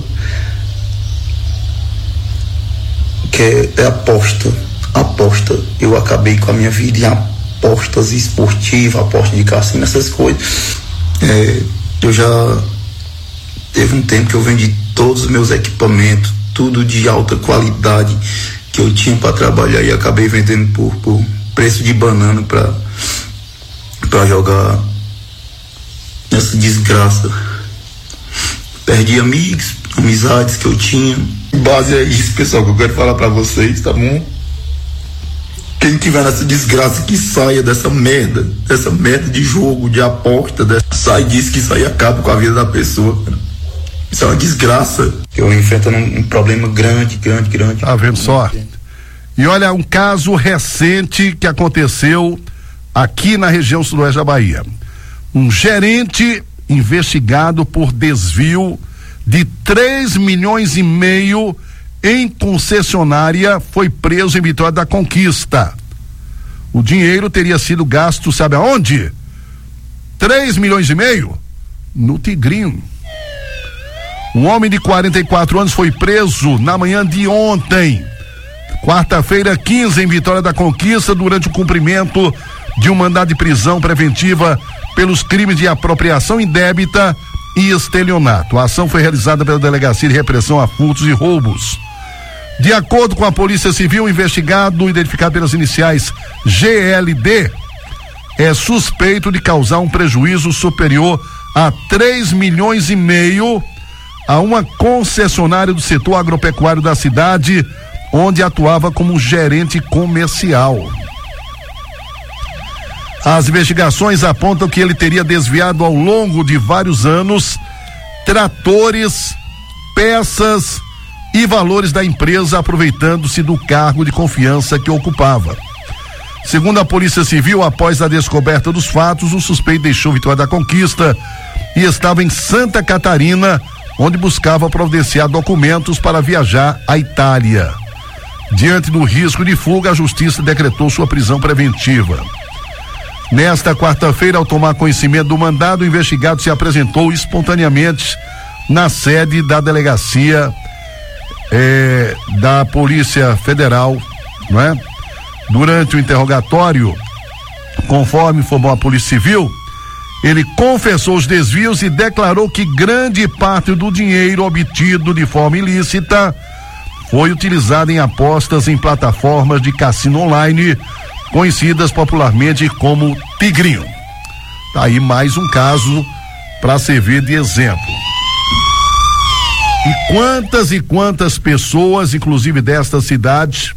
que é, é aposta, aposta. Eu acabei com a minha vida em aposta. Apostas esportivas, apostas de cassino, essas coisas. É, eu já teve um tempo que eu vendi todos os meus equipamentos, tudo de alta qualidade que eu tinha para trabalhar, e acabei vendendo por, por preço de banana para para jogar essa desgraça. Perdi amigos, amizades que eu tinha. Em base a isso, pessoal, que eu quero falar para vocês, tá bom? Quem tiver nessa desgraça, que saia dessa merda, dessa merda de jogo, de aposta, dessa, sai disso, que isso aí acaba com a vida da pessoa, cara. Isso é uma desgraça. Eu enfrentando um, um problema grande, grande, grande. Tá vendo só? E olha, um caso recente que aconteceu aqui na região sudoeste da Bahia. Um gerente investigado por desvio de três milhões e meio em concessionária foi preso em Vitória da Conquista. O dinheiro teria sido gasto, sabe aonde? três milhões e meio? No Tigrinho. Um homem de quarenta e quatro anos foi preso na manhã de ontem, quarta-feira quinze, em Vitória da Conquista, durante o cumprimento de um mandado de prisão preventiva pelos crimes de apropriação indébita e estelionato. A ação foi realizada pela Delegacia de Repressão a Furtos e Roubos. De acordo com a Polícia Civil, o investigado, identificado pelas iniciais G L D, é suspeito de causar um prejuízo superior a três milhões e meio a uma concessionária do setor agropecuário da cidade, onde atuava como gerente comercial. As investigações apontam que ele teria desviado ao longo de vários anos tratores, peças e valores da empresa, aproveitando-se do cargo de confiança que ocupava. Segundo a Polícia Civil, após a descoberta dos fatos, o suspeito deixou Vitória da Conquista e estava em Santa Catarina, onde buscava providenciar documentos para viajar à Itália. Diante do risco de fuga, a Justiça decretou sua prisão preventiva. Nesta quarta-feira, ao tomar conhecimento do mandado, o investigado se apresentou espontaneamente na sede da delegacia eh, da Polícia Federal, não é? Durante o interrogatório, conforme informou a Polícia Civil, ele confessou os desvios e declarou que grande parte do dinheiro obtido de forma ilícita foi utilizado em apostas em plataformas de cassino online, conhecidas popularmente como Tigrinho. Tá aí mais um caso para servir de exemplo. E quantas e quantas pessoas, inclusive desta cidade,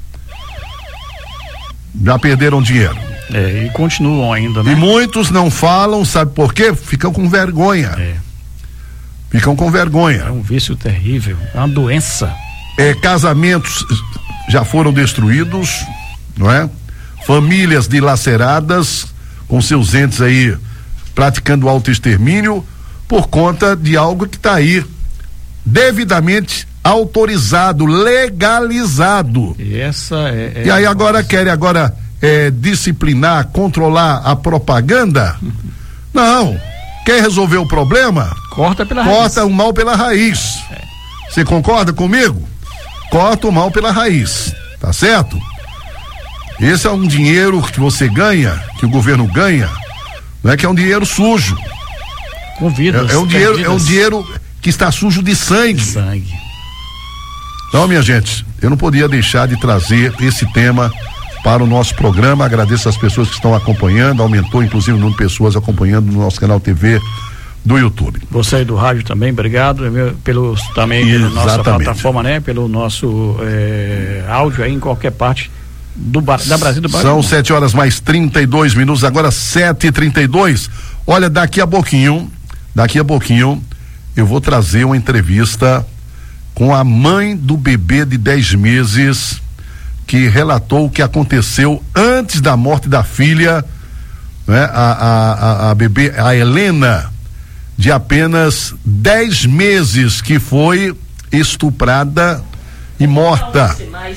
já perderam dinheiro. É, e continuam ainda, né? E muitos não falam, sabe por quê? Ficam com vergonha. É. Ficam com vergonha. É um vício terrível, é uma doença. É, casamentos já foram destruídos, não é? Famílias dilaceradas, com seus entes aí praticando autoextermínio, por conta de algo que está aí devidamente autorizado, legalizado. E essa é, é e aí agora querem agora é, disciplinar, controlar a propaganda? Não. Quer resolver o problema? Corta pela raiz. Corta o mal pela raiz. Você concorda comigo? Corta o mal pela raiz, tá certo? Esse é um dinheiro que você ganha, que o governo ganha, não é que é um dinheiro sujo. Com vidas é, é um dinheiro, perdidas. é um dinheiro que está sujo de sangue. Sangue. Então, minha gente, eu não podia deixar de trazer esse tema para o nosso programa. Agradeço as pessoas que estão acompanhando, aumentou inclusive o número de pessoas acompanhando no nosso canal T V do YouTube. Você aí do rádio também, obrigado pelo também pela nossa plataforma, né? Pelo nosso é, áudio aí em qualquer parte do da Brasil do Brasil. São sete horas mais trinta e dois minutos, agora sete e trinta e dois. Olha, daqui a pouquinho, daqui a pouquinho, eu vou trazer uma entrevista com a mãe do bebê de dez meses que relatou o que aconteceu antes da morte da filha, né? A, a, a, a bebê, a Helena, de apenas dez meses, que foi estuprada e morta.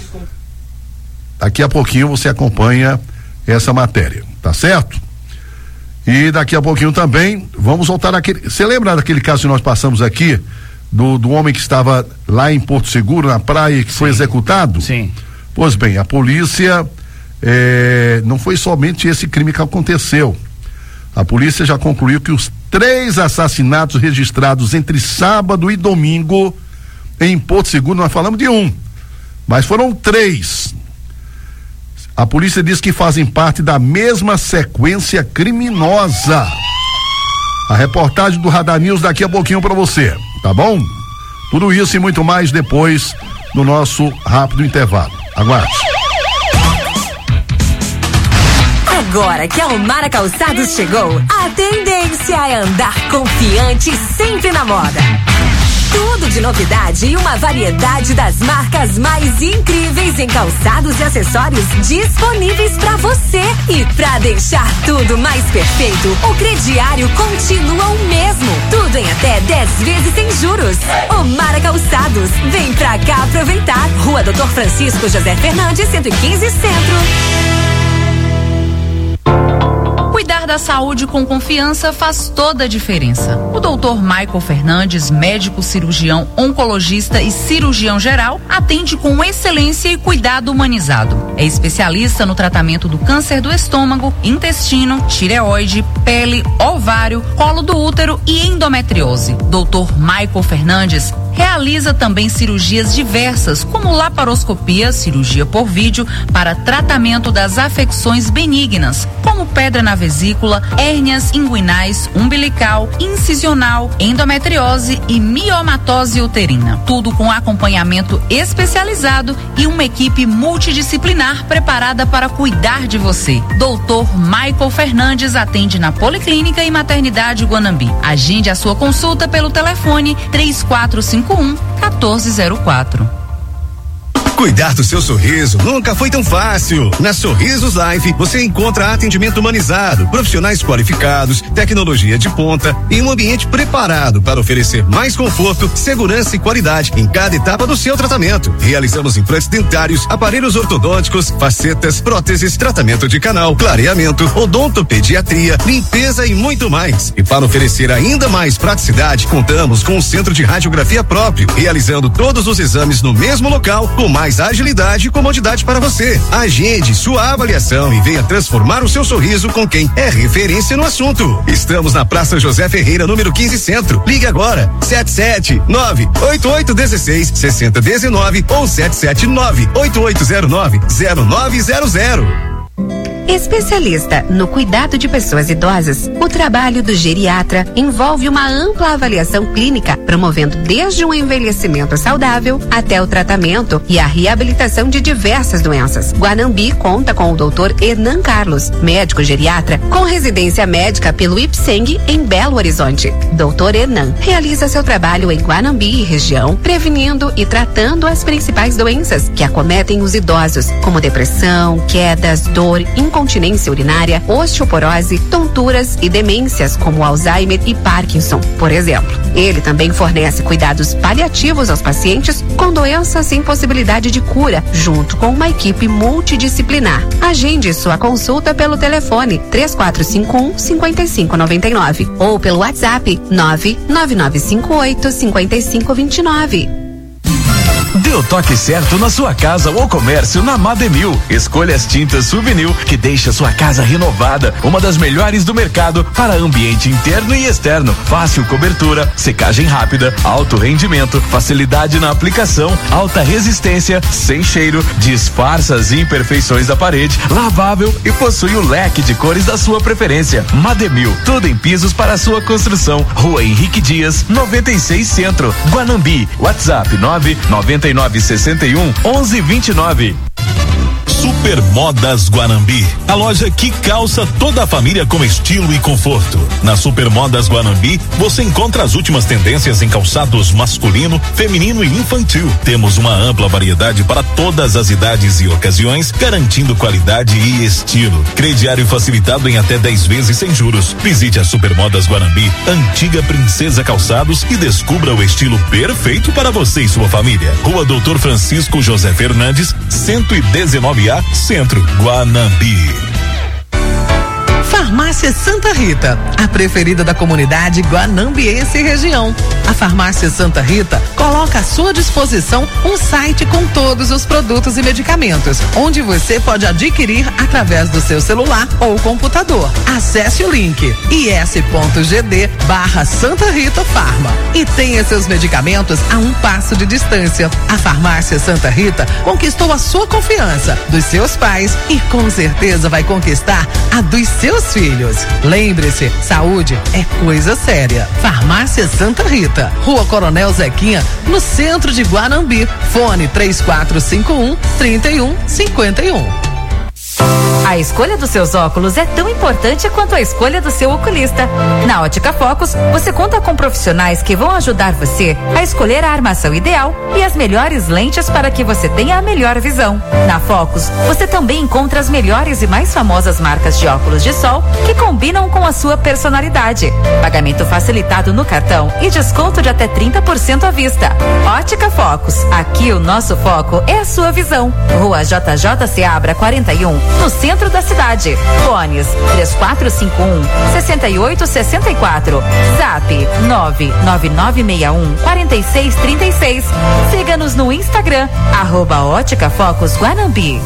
Daqui a pouquinho você acompanha essa matéria, tá certo? E daqui a pouquinho também vamos voltar àquele. Você lembra daquele caso que nós passamos aqui do, do homem que estava lá em Porto Seguro, na praia, e que Sim. foi executado? Sim. Pois bem, a polícia eh, não foi somente esse crime que aconteceu. A polícia já concluiu que os três assassinatos registrados entre sábado e domingo em Porto Seguro, nós falamos de um, mas foram três. A polícia diz que fazem parte da mesma sequência criminosa. A reportagem do Radar News daqui a pouquinho para você, tá bom? Tudo isso e muito mais depois do nosso rápido intervalo. Aguarde. Agora que a Omara Calçados chegou, a tendência é andar confiante sempre na moda. Tudo de novidade e uma variedade das marcas mais incríveis em calçados e acessórios disponíveis para você. E para deixar tudo mais perfeito, o crediário continua o mesmo. Tudo em até dez vezes sem juros. Omara Calçados, vem pra cá aproveitar. Rua Doutor Francisco José Fernandes, cento e quinze, Centro. Cuidar da saúde com confiança faz toda a diferença. O doutor Michael Fernandes, médico cirurgião oncologista e cirurgião geral, atende com excelência e cuidado humanizado. É especialista no tratamento do câncer do estômago, intestino, tireoide, pele, ovário, colo do útero e endometriose. doutor Michael Fernandes realiza também cirurgias diversas, como laparoscopia, cirurgia por vídeo, para tratamento das afecções benignas, como pedra na vesícula, hérnias inguinais, umbilical, incisional, endometriose e miomatose uterina. Tudo com acompanhamento especializado e uma equipe multidisciplinar preparada para cuidar de você. doutor Michael Fernandes atende na Policlínica e Maternidade Guanambi. Agende a sua consulta pelo telefone três quatro cinco um, um quatro zero quatro. Cuidar do seu sorriso nunca foi tão fácil. Na Sorrisos Life você encontra atendimento humanizado, profissionais qualificados, tecnologia de ponta e um ambiente preparado para oferecer mais conforto, segurança e qualidade em cada etapa do seu tratamento. Realizamos implantes dentários, aparelhos ortodônticos, facetas, próteses, tratamento de canal, clareamento, odontopediatria, limpeza e muito mais. E para oferecer ainda mais praticidade, contamos com um centro de radiografia próprio, realizando todos os exames no mesmo local, com mais agilidade e comodidade para você. Agende sua avaliação e venha transformar o seu sorriso com quem é referência no assunto. Estamos na Praça José Ferreira, número quinze Centro. Ligue agora, sete sete nove oito oito um seis seis zero um nove ou sete sete nove oito oito zero nove zero nove zero zero. Especialista no cuidado de pessoas idosas, o trabalho do geriatra envolve uma ampla avaliação clínica, promovendo desde um envelhecimento saudável até o tratamento e a reabilitação de diversas doenças. Guanambi conta com o doutor Hernan Carlos, médico geriatra com residência médica pelo IPSENG em Belo Horizonte. doutor Hernan realiza seu trabalho em Guanambi e região, prevenindo e tratando as principais doenças que acometem os idosos, como depressão, quedas, dor, incontinência urinária, osteoporose, tonturas e demências como Alzheimer e Parkinson, por exemplo. Ele também fornece cuidados paliativos aos pacientes com doenças sem possibilidade de cura, junto com uma equipe multidisciplinar. Agende sua consulta pelo telefone três quatro cinco um, cinco cinco nove nove ou pelo WhatsApp nove nove nove cinco oito, cinco cinco dois nove. Dê o toque certo na sua casa ou comércio na Mademil. Escolha as tintas Souvenir que deixa sua casa renovada, uma das melhores do mercado para ambiente interno e externo. Fácil cobertura, secagem rápida, alto rendimento, facilidade na aplicação, alta resistência, sem cheiro, disfarça as imperfeições da parede, lavável e possui o leque de cores da sua preferência. Mademil, tudo em pisos para a sua construção. Rua Henrique Dias, noventa e seis Centro, Guanambi. WhatsApp nove nove nove sessenta e um, onze vinte e nove. Super Modas Guanambi, a loja que calça toda a família com estilo e conforto. Na Super Modas Guanambi, você encontra as últimas tendências em calçados masculino, feminino e infantil. Temos uma ampla variedade para todas as idades e ocasiões, garantindo qualidade e estilo. Crediário facilitado em até dez vezes sem juros. Visite a Super Modas Guanambi, antiga Princesa Calçados, e descubra o estilo perfeito para você e sua família. Rua Doutor Francisco José Fernandes, cento e dezenove A, Centro, Guanambi. Farmácia Santa Rita, a preferida da comunidade guanambiense e região. A Farmácia Santa Rita coloca à sua disposição um site com todos os produtos e medicamentos, onde você pode adquirir através do seu celular ou computador. Acesse o link is.gd barra Santa Rita Farma e tenha seus medicamentos a um passo de distância. A Farmácia Santa Rita conquistou a sua confiança, dos seus pais, e com certeza vai conquistar a dos seus filhos. Lembre-se, saúde é coisa séria. Farmácia Santa Rita, Rua Coronel Zequinha, no centro de Guanambi. Fone três quatro cinco um, três um cinco um. A escolha dos seus óculos é tão importante quanto a escolha do seu oculista. Na Ótica Focus, você conta com profissionais que vão ajudar você a escolher a armação ideal e as melhores lentes para que você tenha a melhor visão. Na Focus, você também encontra as melhores e mais famosas marcas de óculos de sol que combinam com a sua personalidade. Pagamento facilitado no cartão e desconto de até trinta por cento à vista. Ótica Focus, aqui o nosso foco é a sua visão. Rua J J Seabra quarenta e um, no centro da cidade. Fones três quatro cinco um, seis oito seis quatro. Zap nove nove nove seis um, quatro seis três seis. Siga-nos no Instagram, arroba Ótica Focus Guanambi.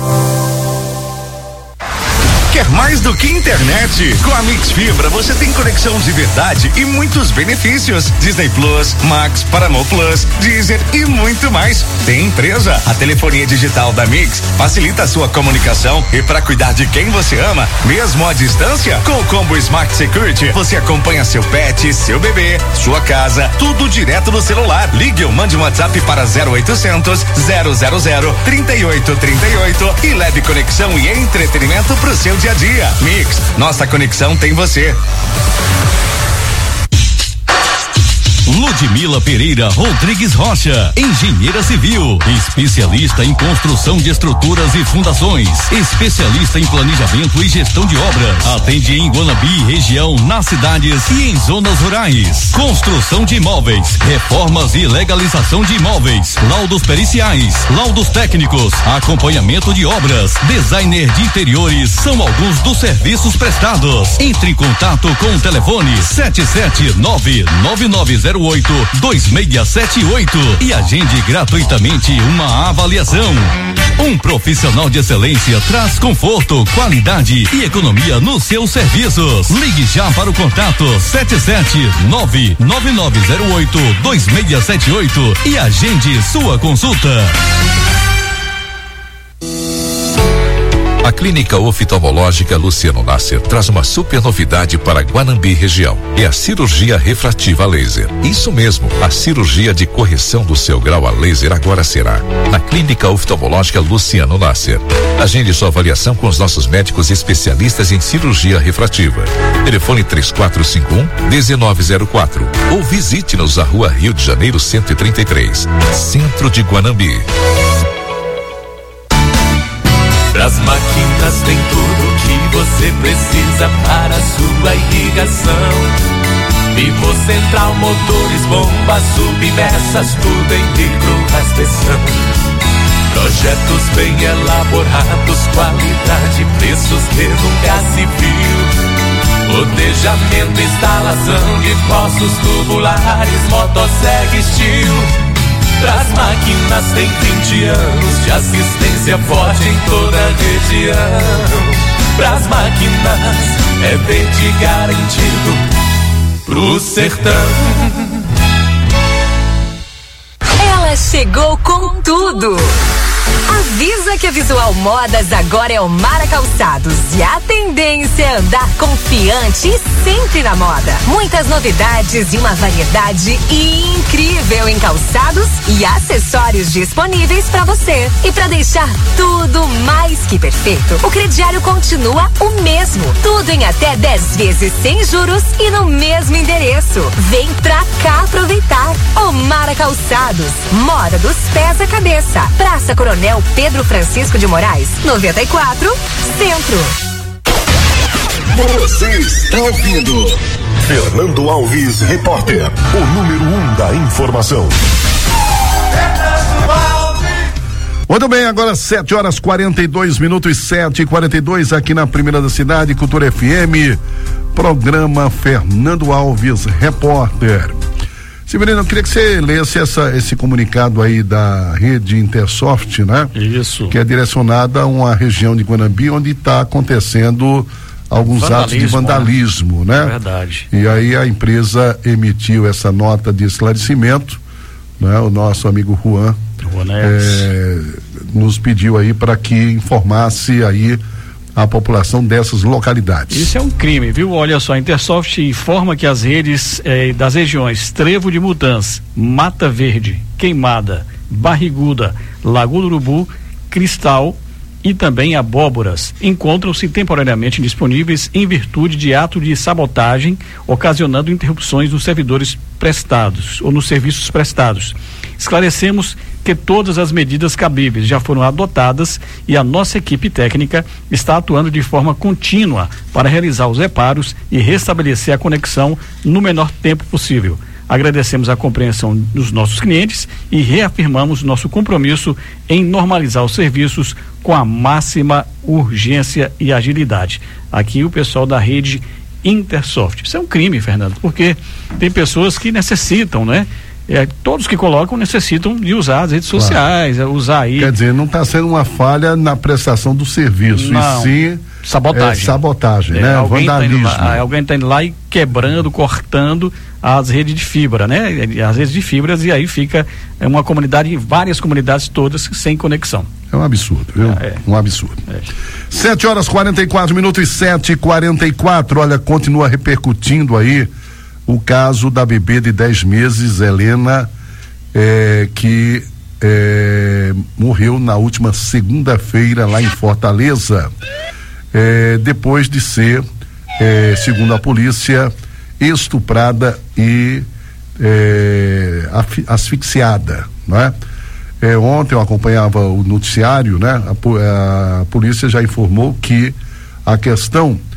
Quer mais do que internet? Com a Mix Fibra você tem conexão de verdade e muitos benefícios. Disney Plus, Max, Paramount Plus, Deezer e muito mais. Tem empresa. A telefonia digital da Mix facilita a sua comunicação e para cuidar de quem você ama, mesmo à distância, com o combo Smart Security, você acompanha seu pet, seu bebê, sua casa, tudo direto no celular. Ligue ou mande um WhatsApp para zero oitocentos, zero zero zero, trinta e oito trinta e oito e leve conexão e entretenimento pro seu dia a dia. Mix, nossa conexão tem você. Ludmila Pereira Rodrigues Rocha, engenheira civil, especialista em construção de estruturas e fundações, especialista em planejamento e gestão de obras. Atende em Guanambi, região, nas cidades e em zonas rurais. Construção de imóveis, reformas e legalização de imóveis, laudos periciais, laudos técnicos, acompanhamento de obras, designer de interiores, são alguns dos serviços prestados. Entre em contato com o telefone sete sete nove nove nove zero oito dois seis sete oito e agende gratuitamente uma avaliação. Um profissional de excelência traz conforto, qualidade e economia nos seus serviços. Ligue já para o contato sete sete nove nove nove zero oito dois seis sete oito e agende sua consulta. A Clínica Oftalmológica Luciano Nasser traz uma super novidade para Guanambi região. É a cirurgia refrativa laser. Isso mesmo, a cirurgia de correção do seu grau a laser agora será na Clínica Oftalmológica Luciano Nasser. Agende sua avaliação com os nossos médicos especialistas em cirurgia refrativa. Telefone três quatro cinco um, um nove zero quatro ou visite-nos na Rua Rio de Janeiro cento e trinta e três, Centro de Guanambi. Pras máquinas tem tudo que você precisa para sua irrigação. Pivo central, motores, bombas, submersas, tudo em micro-raspeção. Projetos bem elaborados, qualidade, preços que nunca se viu. Rotejamento, instalação de poços tubulares, motosserra estilo. Pras máquinas tem vinte anos de assistência forte em toda a região. Pras máquinas é verde garantido pro sertão. Ela chegou com tudo. Avisa que a Visual Modas agora é o Mara Calçados e a tendência é andar confiante e sempre na moda. Muitas novidades e uma variedade incrível em calçados e acessórios disponíveis para você. E para deixar tudo mais que perfeito, o crediário continua o mesmo. Tudo em até dez vezes sem juros e no mesmo endereço. Vem pra cá aproveitar. O Mara Calçados, moda dos pés à cabeça. Praça Coronel Pedro Francisco de Moraes, noventa e quatro, Centro. Você está ouvindo Fernando Alves, repórter, o número um da informação. Muito bem, agora sete horas quarenta e dois minutos, sete e quarenta e dois aqui na Primeira da Cidade, Cultura F M, programa Fernando Alves, repórter. Severino, eu queria que você lesse essa, esse comunicado aí da rede Intersoft, né? Isso. Que é direcionada a uma região de Guanambi onde está acontecendo alguns vandalismo, atos de vandalismo, né? né? Verdade. E aí a empresa emitiu essa nota de esclarecimento, né? O nosso amigo Juan é, nos pediu aí para que informasse aí a população dessas localidades. Isso é um crime, viu? Olha só, a Intersoft informa que as redes eh, das regiões Trevo de Mudança, Mata Verde, Queimada, Barriguda, Lagoa do Urubu, Cristal e também Abóboras encontram-se temporariamente indisponíveis em virtude de ato de sabotagem, ocasionando interrupções nos servidores prestados ou nos serviços prestados. Esclarecemos que todas as medidas cabíveis já foram adotadas e a nossa equipe técnica está atuando de forma contínua para realizar os reparos e restabelecer a conexão no menor tempo possível. Agradecemos a compreensão dos nossos clientes e reafirmamos nosso compromisso em normalizar os serviços com a máxima urgência e agilidade. Aqui o pessoal da rede Intersoft. Isso é um crime, Fernando, porque tem pessoas que necessitam, né? É, todos que colocam necessitam de usar as redes Claro. sociais, é, usar aí. Quer dizer, não está sendo uma falha na prestação do serviço, Não. e sim Sabotagem. é, sabotagem, É, né? alguém tá indo Vandalismo. lá, alguém está indo lá e quebrando, cortando as redes de fibra, né? As redes de fibras, e aí fica é, uma comunidade, várias comunidades todas sem conexão. É um absurdo, viu? É. Um absurdo. Sete horas quarenta e quatro minutos e sete e quarenta e quatro. Olha, continua repercutindo aí o caso da bebê de dez meses, Helena, é, que é, morreu na última segunda-feira lá em Fortaleza, é, depois de ser, é, segundo a polícia, estuprada e é, afi- asfixiada, não é? É, ontem eu acompanhava o noticiário, né? A, po- a polícia já informou que a questão